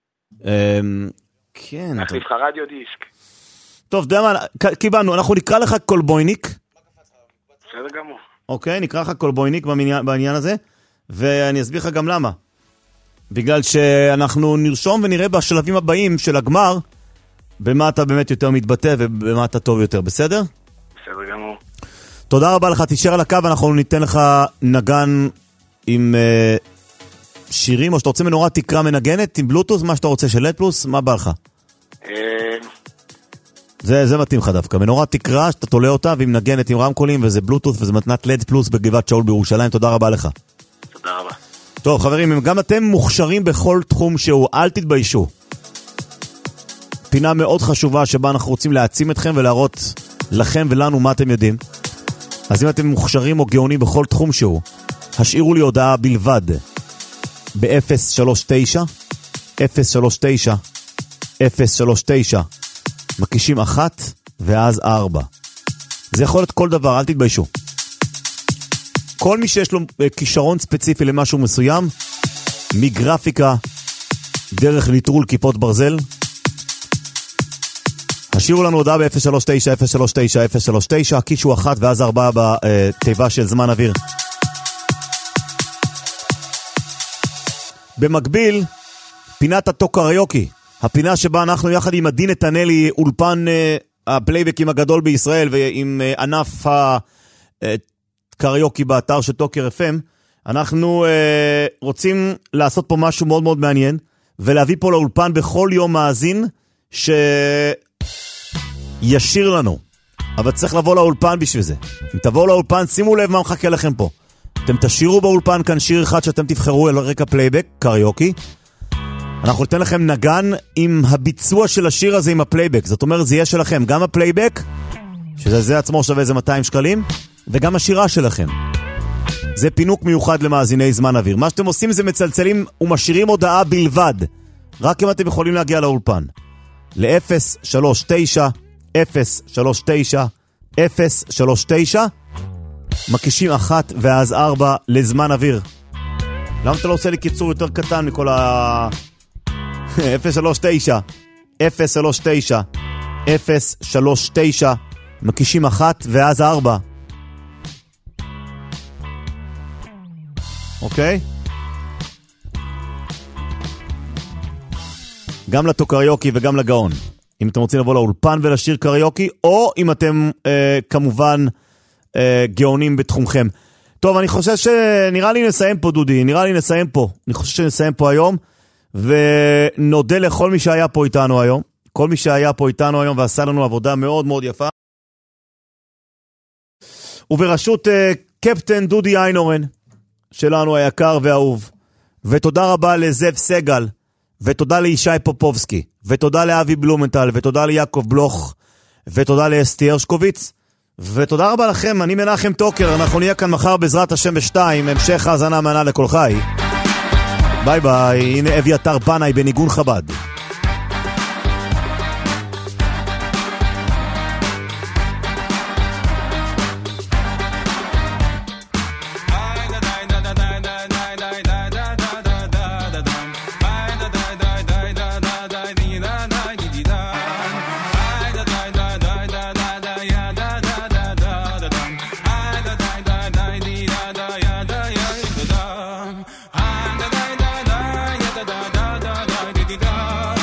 Speaker 2: כן.
Speaker 4: נחליף לך רדיו דיסק.
Speaker 2: טוב, די מה, קיבלנו, אנחנו נקרא לך קולבויניק.
Speaker 4: בסדר גמור.
Speaker 2: אוקיי, נקרא לך קולבויניק בעניין, בעניין הזה, ואני אסביר לך גם למה. בגלל שאנחנו נרשום ונראה בשלבים הבאים של הגמר, במה אתה באמת יותר מתבטא ובמה אתה טוב יותר, בסדר?
Speaker 4: בסדר גמור.
Speaker 2: תודה רבה לך, תישאר על הקו, אנחנו ניתן לך נגן עם uh, שירים, או שאתה רוצה מנורה תקרא מנגנת, עם בלוטוס, מה שאתה רוצה, של לד פלוס, מה בא לך? זה, זה מתאים לך דווקא. מנורת תקרה שאתה תולה אותה והיא מנגנת עם רמקולים וזה בלוטות וזה מתנת לד פלוס בגבעת שאול בירושלים. תודה רבה לך.
Speaker 4: תודה רבה.
Speaker 2: טוב חברים, גם אתם מוכשרים בכל תחום שהוא, אל תתביישו. פינה מאוד חשובה שבה אנחנו רוצים להעצים אתכם ולהראות לכם ולנו מה אתם יודעים. אז אם אתם מוכשרים או גאונים בכל תחום שהוא, השאירו לי הודעה בלבד ב-אפס שלוש תשע אפס שלוש תשע אפס שלוש תשע מקישים אחת ואז ארבע. זה יכול להיות כל דבר, אל תתביישו. כל מי שיש לו כישרון ספציפי למשהו מסוים, מגרפיקה דרך ליטרול כיפות ברזל, השאירו לנו הודעה ב-אפס שלוש תשע אפס שלוש תשע אפס שלוש תשע, קישו אחת ואז ארבעה בתיבה של זמן אוויר. במקביל, פינת הטוקריוקי, הפינה שבה אנחנו יחד עם עדי נתנאלי, אולפן הפלייבקים הגדול בישראל, ועם ענף הקריוקי באתר של טוקר אף אם, אנחנו רוצים לעשות פה משהו מאוד מאוד מעניין, ולהביא פה לאולפן בכל יום מאזין, ש... ישיר לנו, אבל צריך לבוא לאולפן בשביל זה. אם תבואו לאולפן, שימו לב מה מחכה לכם פה. אתם תשירו באולפן כאן שיר אחד שאתם תבחרו על רקע פלייבק, קריוקי. אנחנו ניתן לכם נגן עם הביצוע של השיר הזה עם הפלייבק. זאת אומרת, זה יהיה שלכם, גם הפלייבק, שזה זה עצמו שווה איזה מאתיים שקלים, וגם השירה שלכם. זה פינוק מיוחד למאזיני זמן אוויר. מה שאתם עושים זה מצלצלים ומשאירים הודעה בלבד, רק אם אתם יכולים להגיע לאולפן. ל-אפס שלוש תשע אפס שלוש תשע אפס שלוש תשע מקישים אחת ואז ארבע לזמן אוויר. למה אתה לא עושה לי קיצור יותר קטן מכל ה... אפס שלוש תשע אפס שלוש תשע אפס שלוש תשע מקישים אחת ואז ארבע. אוקיי? גם לטוקריוקי וגם לגאון. אם אתם רוצים לבוא לאולפן ולשיר קריוקי, או אם אתם אה, כמובן אה, גאונים בתחומכם. טוב, אני חושב שנראה לי נסיים פה, דודי, נראה לי נסיים פה. אני חושב שנסיים פה היום, ונודה לכל מי שהיה פה איתנו היום. כל מי שהיה פה איתנו היום ועשה לנו עבודה מאוד מאוד יפה. ובראשות אה, קפטן דודי איינורן, שלנו היקר והאהוב. ותודה רבה לזאב סגל, ותודה לישי פופובסקי, ותודה לאבי בלומנטל, ותודה ליעקב בלוך, ותודה לאסתי הרשקוביץ, ותודה רבה לכם, אני מנחם טוקר, אנחנו נהיה כאן מחר בעזרת השם בשתיים, המשך האזנה מענה לכל חי. ביי ביי, הנה אביתר בנאי בניגון חב"ד.
Speaker 6: Da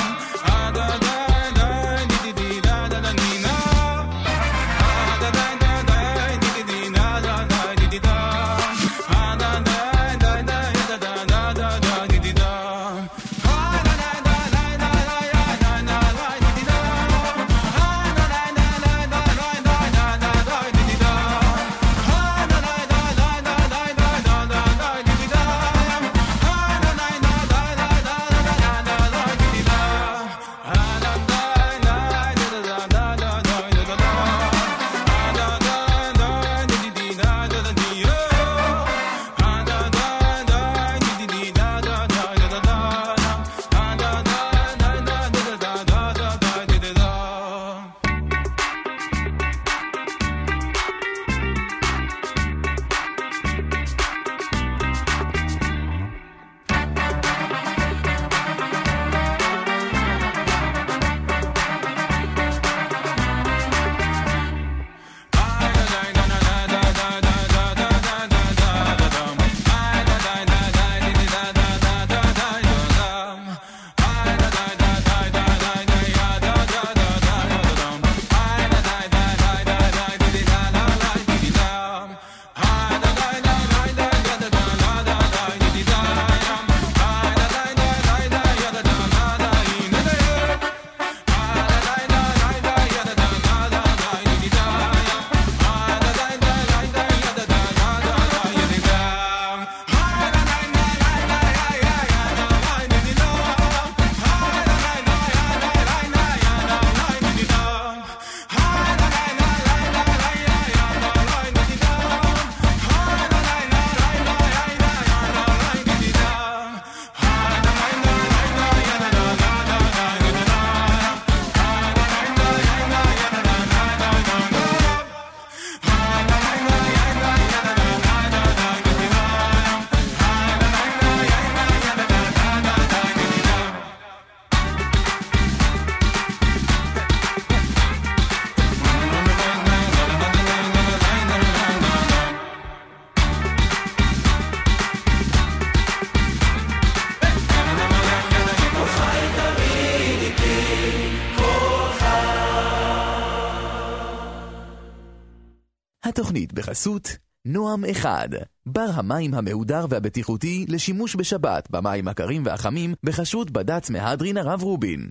Speaker 1: התוכנית בחסות נועם אחד, בר המים המהודר והבטיחותי לשימוש בשבת במים הקרים והחמים בחשות בד"ץ מהדרין הרב רובין.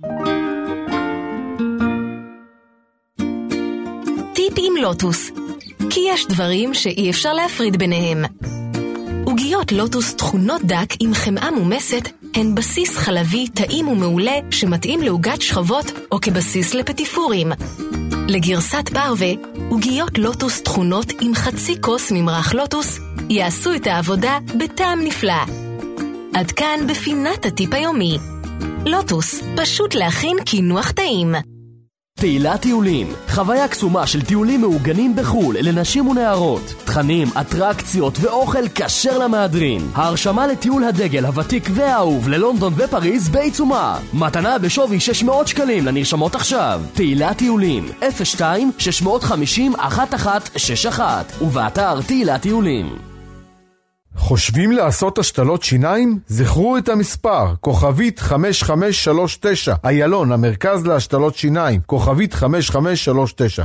Speaker 9: טיפ עם לוטוס, כי יש דברים שאי אפשר להפריד ביניהם. עוגיות לוטוס תכונות דק עם חמאה מומסת הן בסיס חלבי טעים ומעולה שמתאים לעוגת שכבות או כבסיס לפטיפורים. לגרסת פרווה, עוגיות לוטוס תכונות עם חצי כוס ממרח לוטוס יעשו את העבודה בטעם נפלא. עד כאן בפינת הטיפ היומי. לוטוס, פשוט להכין קינוח טעים.
Speaker 10: תהילת טיולים, חוויה קסומה של טיולים מעוגנים בחול לנשים ונערות, תכנים, אטרקציות ואוכל כשר למהדרין. ההרשמה לטיול הדגל הוותיק והאהוב ללונדון ופריז בעיצומה. מתנה בשווי שש מאות שקלים לנרשמות עכשיו. תהילת טיולים, אפס שתיים שש חמש אפס אחת אחת שש אחת ובאתר תהילת טיולים.
Speaker 8: חושבים לעשות השתלות שיניים? זכרו את המספר, כוכבית חמש חמש שלוש תשע, איילון, המרכז להשתלות שיניים, כוכבית חמש חמש שלוש תשע.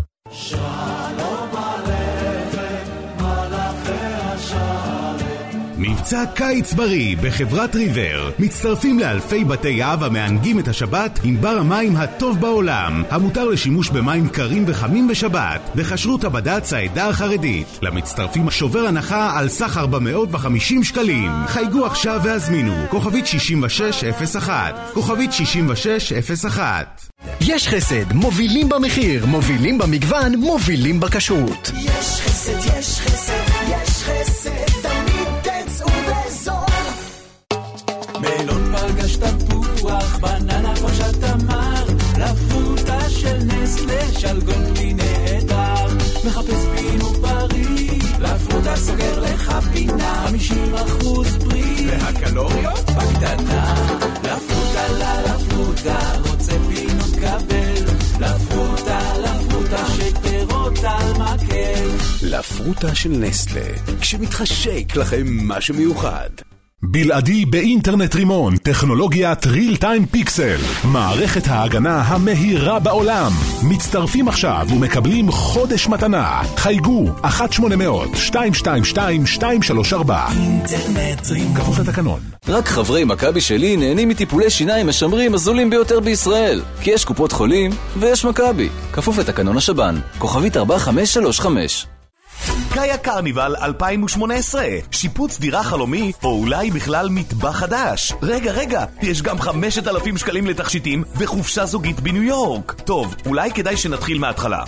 Speaker 13: מבצע קיץ בריא בחברת ריבר. מצטרפים לאלפי בתי אב המענגים את השבת עם בר המים הטוב בעולם, המותר לשימוש במים קרים וחמים בשבת, בכשרות הבד"ץ העדה החרדית. למצטרפים שובר הנחה על סך ארבע מאות וחמישים שקלים. חייגו עכשיו והזמינו, כוכבית שישים ושש אפס אחת, כוכבית שישים ושש אפס אחת.
Speaker 27: יש חסד, מובילים במחיר, מובילים במגוון, מובילים בכשרות.
Speaker 6: יש חסד, יש חסד, יש חסד, תמיד תצאו בזול. מלון פלגש תפוח, בננה חושת תמר, לפרוטה של נסלה, שלגון בלי נהדר. מחפש פינו פרי, לפרוטה סוגר לך פינה, חמישים אחוז פרי, והקלוריות בקטנה. לפרוטה לה לפרוטה, רוצה פינו קבל, לפרוטה, לפרוטה שפירות על מקל.
Speaker 26: לפרוטה של נסלה, כשמתחשק לכם משהו מיוחד.
Speaker 12: בלעדי באינטרנט רימון, טכנולוגיית ריל טיים פיקסל, מערכת ההגנה המהירה בעולם. מצטרפים עכשיו ומקבלים חודש מתנה. חייגו אחת שמונה אפס אפס שתיים שתיים שתיים שתיים שלוש ארבע.
Speaker 26: אינטרנט רימון, כפוף לתקנון.
Speaker 14: רק חברי מכבי שלי נהנים מטיפולי שיניים משמרים הזולים ביותר בישראל, כי יש קופות חולים ויש מכבי, כפוף לתקנון השב"ן, כוכבית ארבע חמש שלוש חמש.
Speaker 27: קאיה קרניבל אלפיים ושמונה עשרה, שיפוץ דירה חלומי או אולי בכלל מטבח חדש. רגע רגע, יש גם חמשת אלפים שקלים לתכשיטים וחופשה זוגית בניו יורק. טוב, אולי כדאי שנתחיל מההתחלה.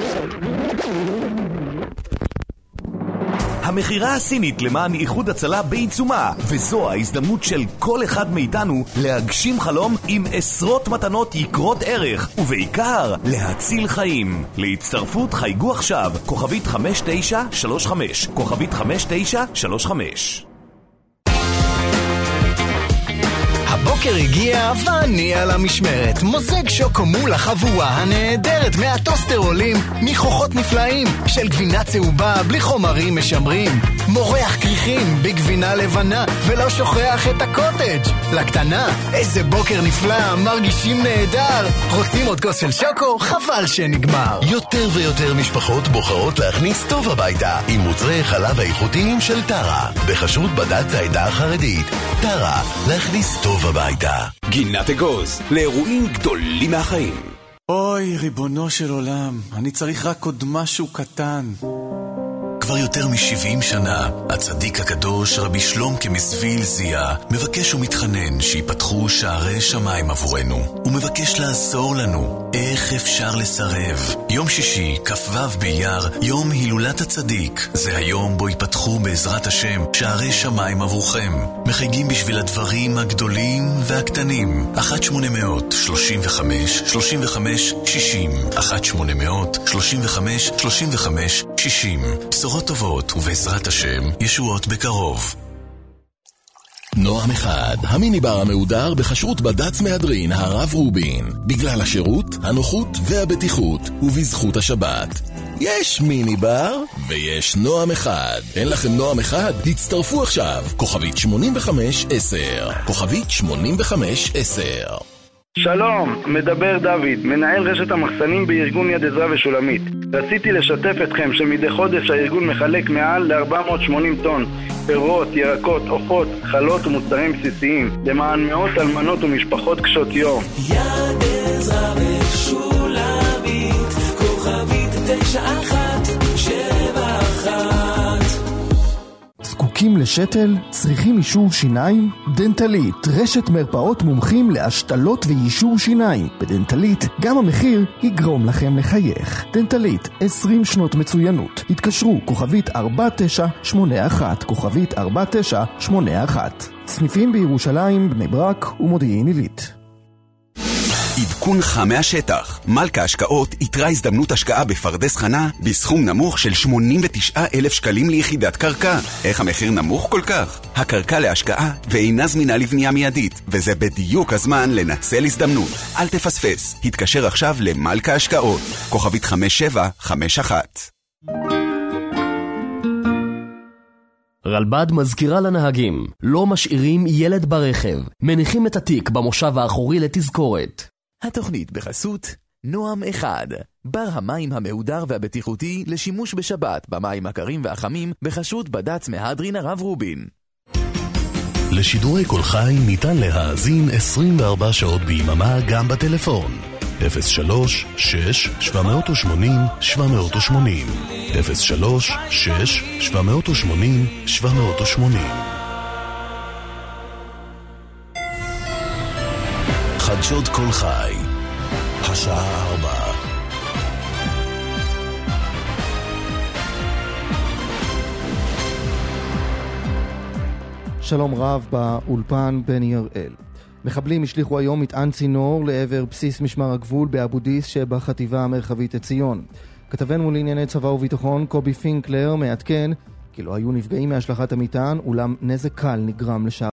Speaker 27: המחירה הסינית למען איחוד הצלה בעיצומה, וזו ההזדמנות של כל אחד מאיתנו להגשים חלום עם עשרות מתנות יקרות ערך, ובעיקר להציל חיים. להצטרפות חייגו עכשיו, כוכבית חמש תשע שלוש חמש, כוכבית חמש תשע שלוש חמש. הבוקר הגיע ואני על המשמרת. מוזג שוקו מול החבורה הנהדרת מהטוסטר עולים מכוחות נפלאים של גבינה צהובה בלי חומרים משמרים, מורח קריחים בגבינה לבנה ולא שוכח את הקוטג'. לקטנה, איזה בוקר נפלא, מרגישים נהדר. רוצים עוד כוס של שוקו? חבל שנגמר. יותר ויותר משפחות בוחרות להכניס טוב הביתה עם מוצרי חלב האיכותיים של טרה, בחשרות בד"ץ העדה החרדית. טרה, להכניס טוב הביתה.
Speaker 26: גינת אגוז, לאירועים גדולים מהחיים.
Speaker 19: אוי, ריבונו של עולם, אני צריך רק עוד משהו קטן.
Speaker 11: כבר יותר מ-שבעים שנה, הצדיק הקדוש רבי שלום כמסביל זיה מבקש ומתחנן שיפתחו שערי שמיים עבורנו, ומבקש לעזור לנו. איך אפשר לסרב? יום שישי, כ"ו באייר, יום הילולת הצדיק, זה היום בו ייפתחו בעזרת השם שערי שמיים עבורכם. מחייגים בשביל הדברים הגדולים והקטנים. אחת שמונה אפס אפס שלושים וחמש שלושים וחמש שישים, אחת שמונה אפס אפס שלושים וחמש שלושים וחמש שישים. בשורות טובות ובעזרת השם ישועות בקרוב.
Speaker 17: נועם אחד, המיניבר המהודר בחשרות בד"ץ מהדרין הרב רובין, בגלל השירות, הנוחות והבטיחות ובזכות השבת. יש מיניבר ויש נועם אחד. אין לכם נועם אחד? הצטרפו עכשיו, כוכבית שמונים וחמש עשר, כוכבית שמונים וחמש עשר.
Speaker 3: שלום, מדבר דוד, מנהל רשת המחסנים בארגון יד עזרא ושולמית. רציתי לשתף אתכם שמדי חודש הארגון מחלק מעל ל-ארבע מאות ושמונים טון פירות, ירקות, עופות, חלות ומוצרים בסיסיים למען מאות אלמנות ומשפחות קשות יום.
Speaker 6: יד עזרא ושולמית, כוכבית תשע אחת שבע אחת.
Speaker 7: זקוקים לשתל? צריכים אישור שיניים? דנטלית, רשת מרפאות מומחים להשתלות ויישור שיניים. בדנטלית, גם המחיר יגרום לכם לחייך. דנטלית, עשרים שנות מצוינות. התקשרו, כוכבית ארבע תשע שמונה אחת, כוכבית ארבע תשע שמונה אחת. סניפים בירושלים, בני ברק ומודיעין עילית.
Speaker 15: עדכון חם מהשטח. מלכה השקעות יתרה הזדמנות השקעה בפרדס חנה בסכום נמוך של שמונים ותשעה אלף שקלים ליחידת קרקע. איך המחיר נמוך כל כך? הקרקע להשקעה ואינה זמינה לבנייה מיידית, וזה בדיוק הזמן לנצל הזדמנות. אל תפספס. התקשר עכשיו למלכה השקעות. כוכבית חמש שבע חמש אחת.
Speaker 10: רלב"ד מזכירה לנהגים, לא משאירים ילד ברכב, מניחים את התיק במושב האחורי לתזכורת.
Speaker 1: התוכנית בחסות נועם אחד, בר המים המהודר והבטיחותי לשימוש בשבת במים הקרים והחמים בחשות בד"ץ מהדרין הרב רובין.
Speaker 17: לשידורי כל חי ניתן להאזין עשרים וארבע שעות ביממה גם בטלפון. אפס שלוש שש שבע שמונים שבע שמונים אפס שלוש שש שבע שמונים שבע שמונים. חדשות כל חי, השעה ארבע.
Speaker 16: שלום רב, באולפן בני הראל. מחבלים השליחו היום מטען צינור לעבר בסיס משמר הגבול באבו דיס שבחטיבה המרחבית עציון. כתבנו לענייני צבא וביטחון קובי פינקלר מעדכן כי לא היו נפגעים מהשלחת המטען, אולם נזק קל נגרם לשאר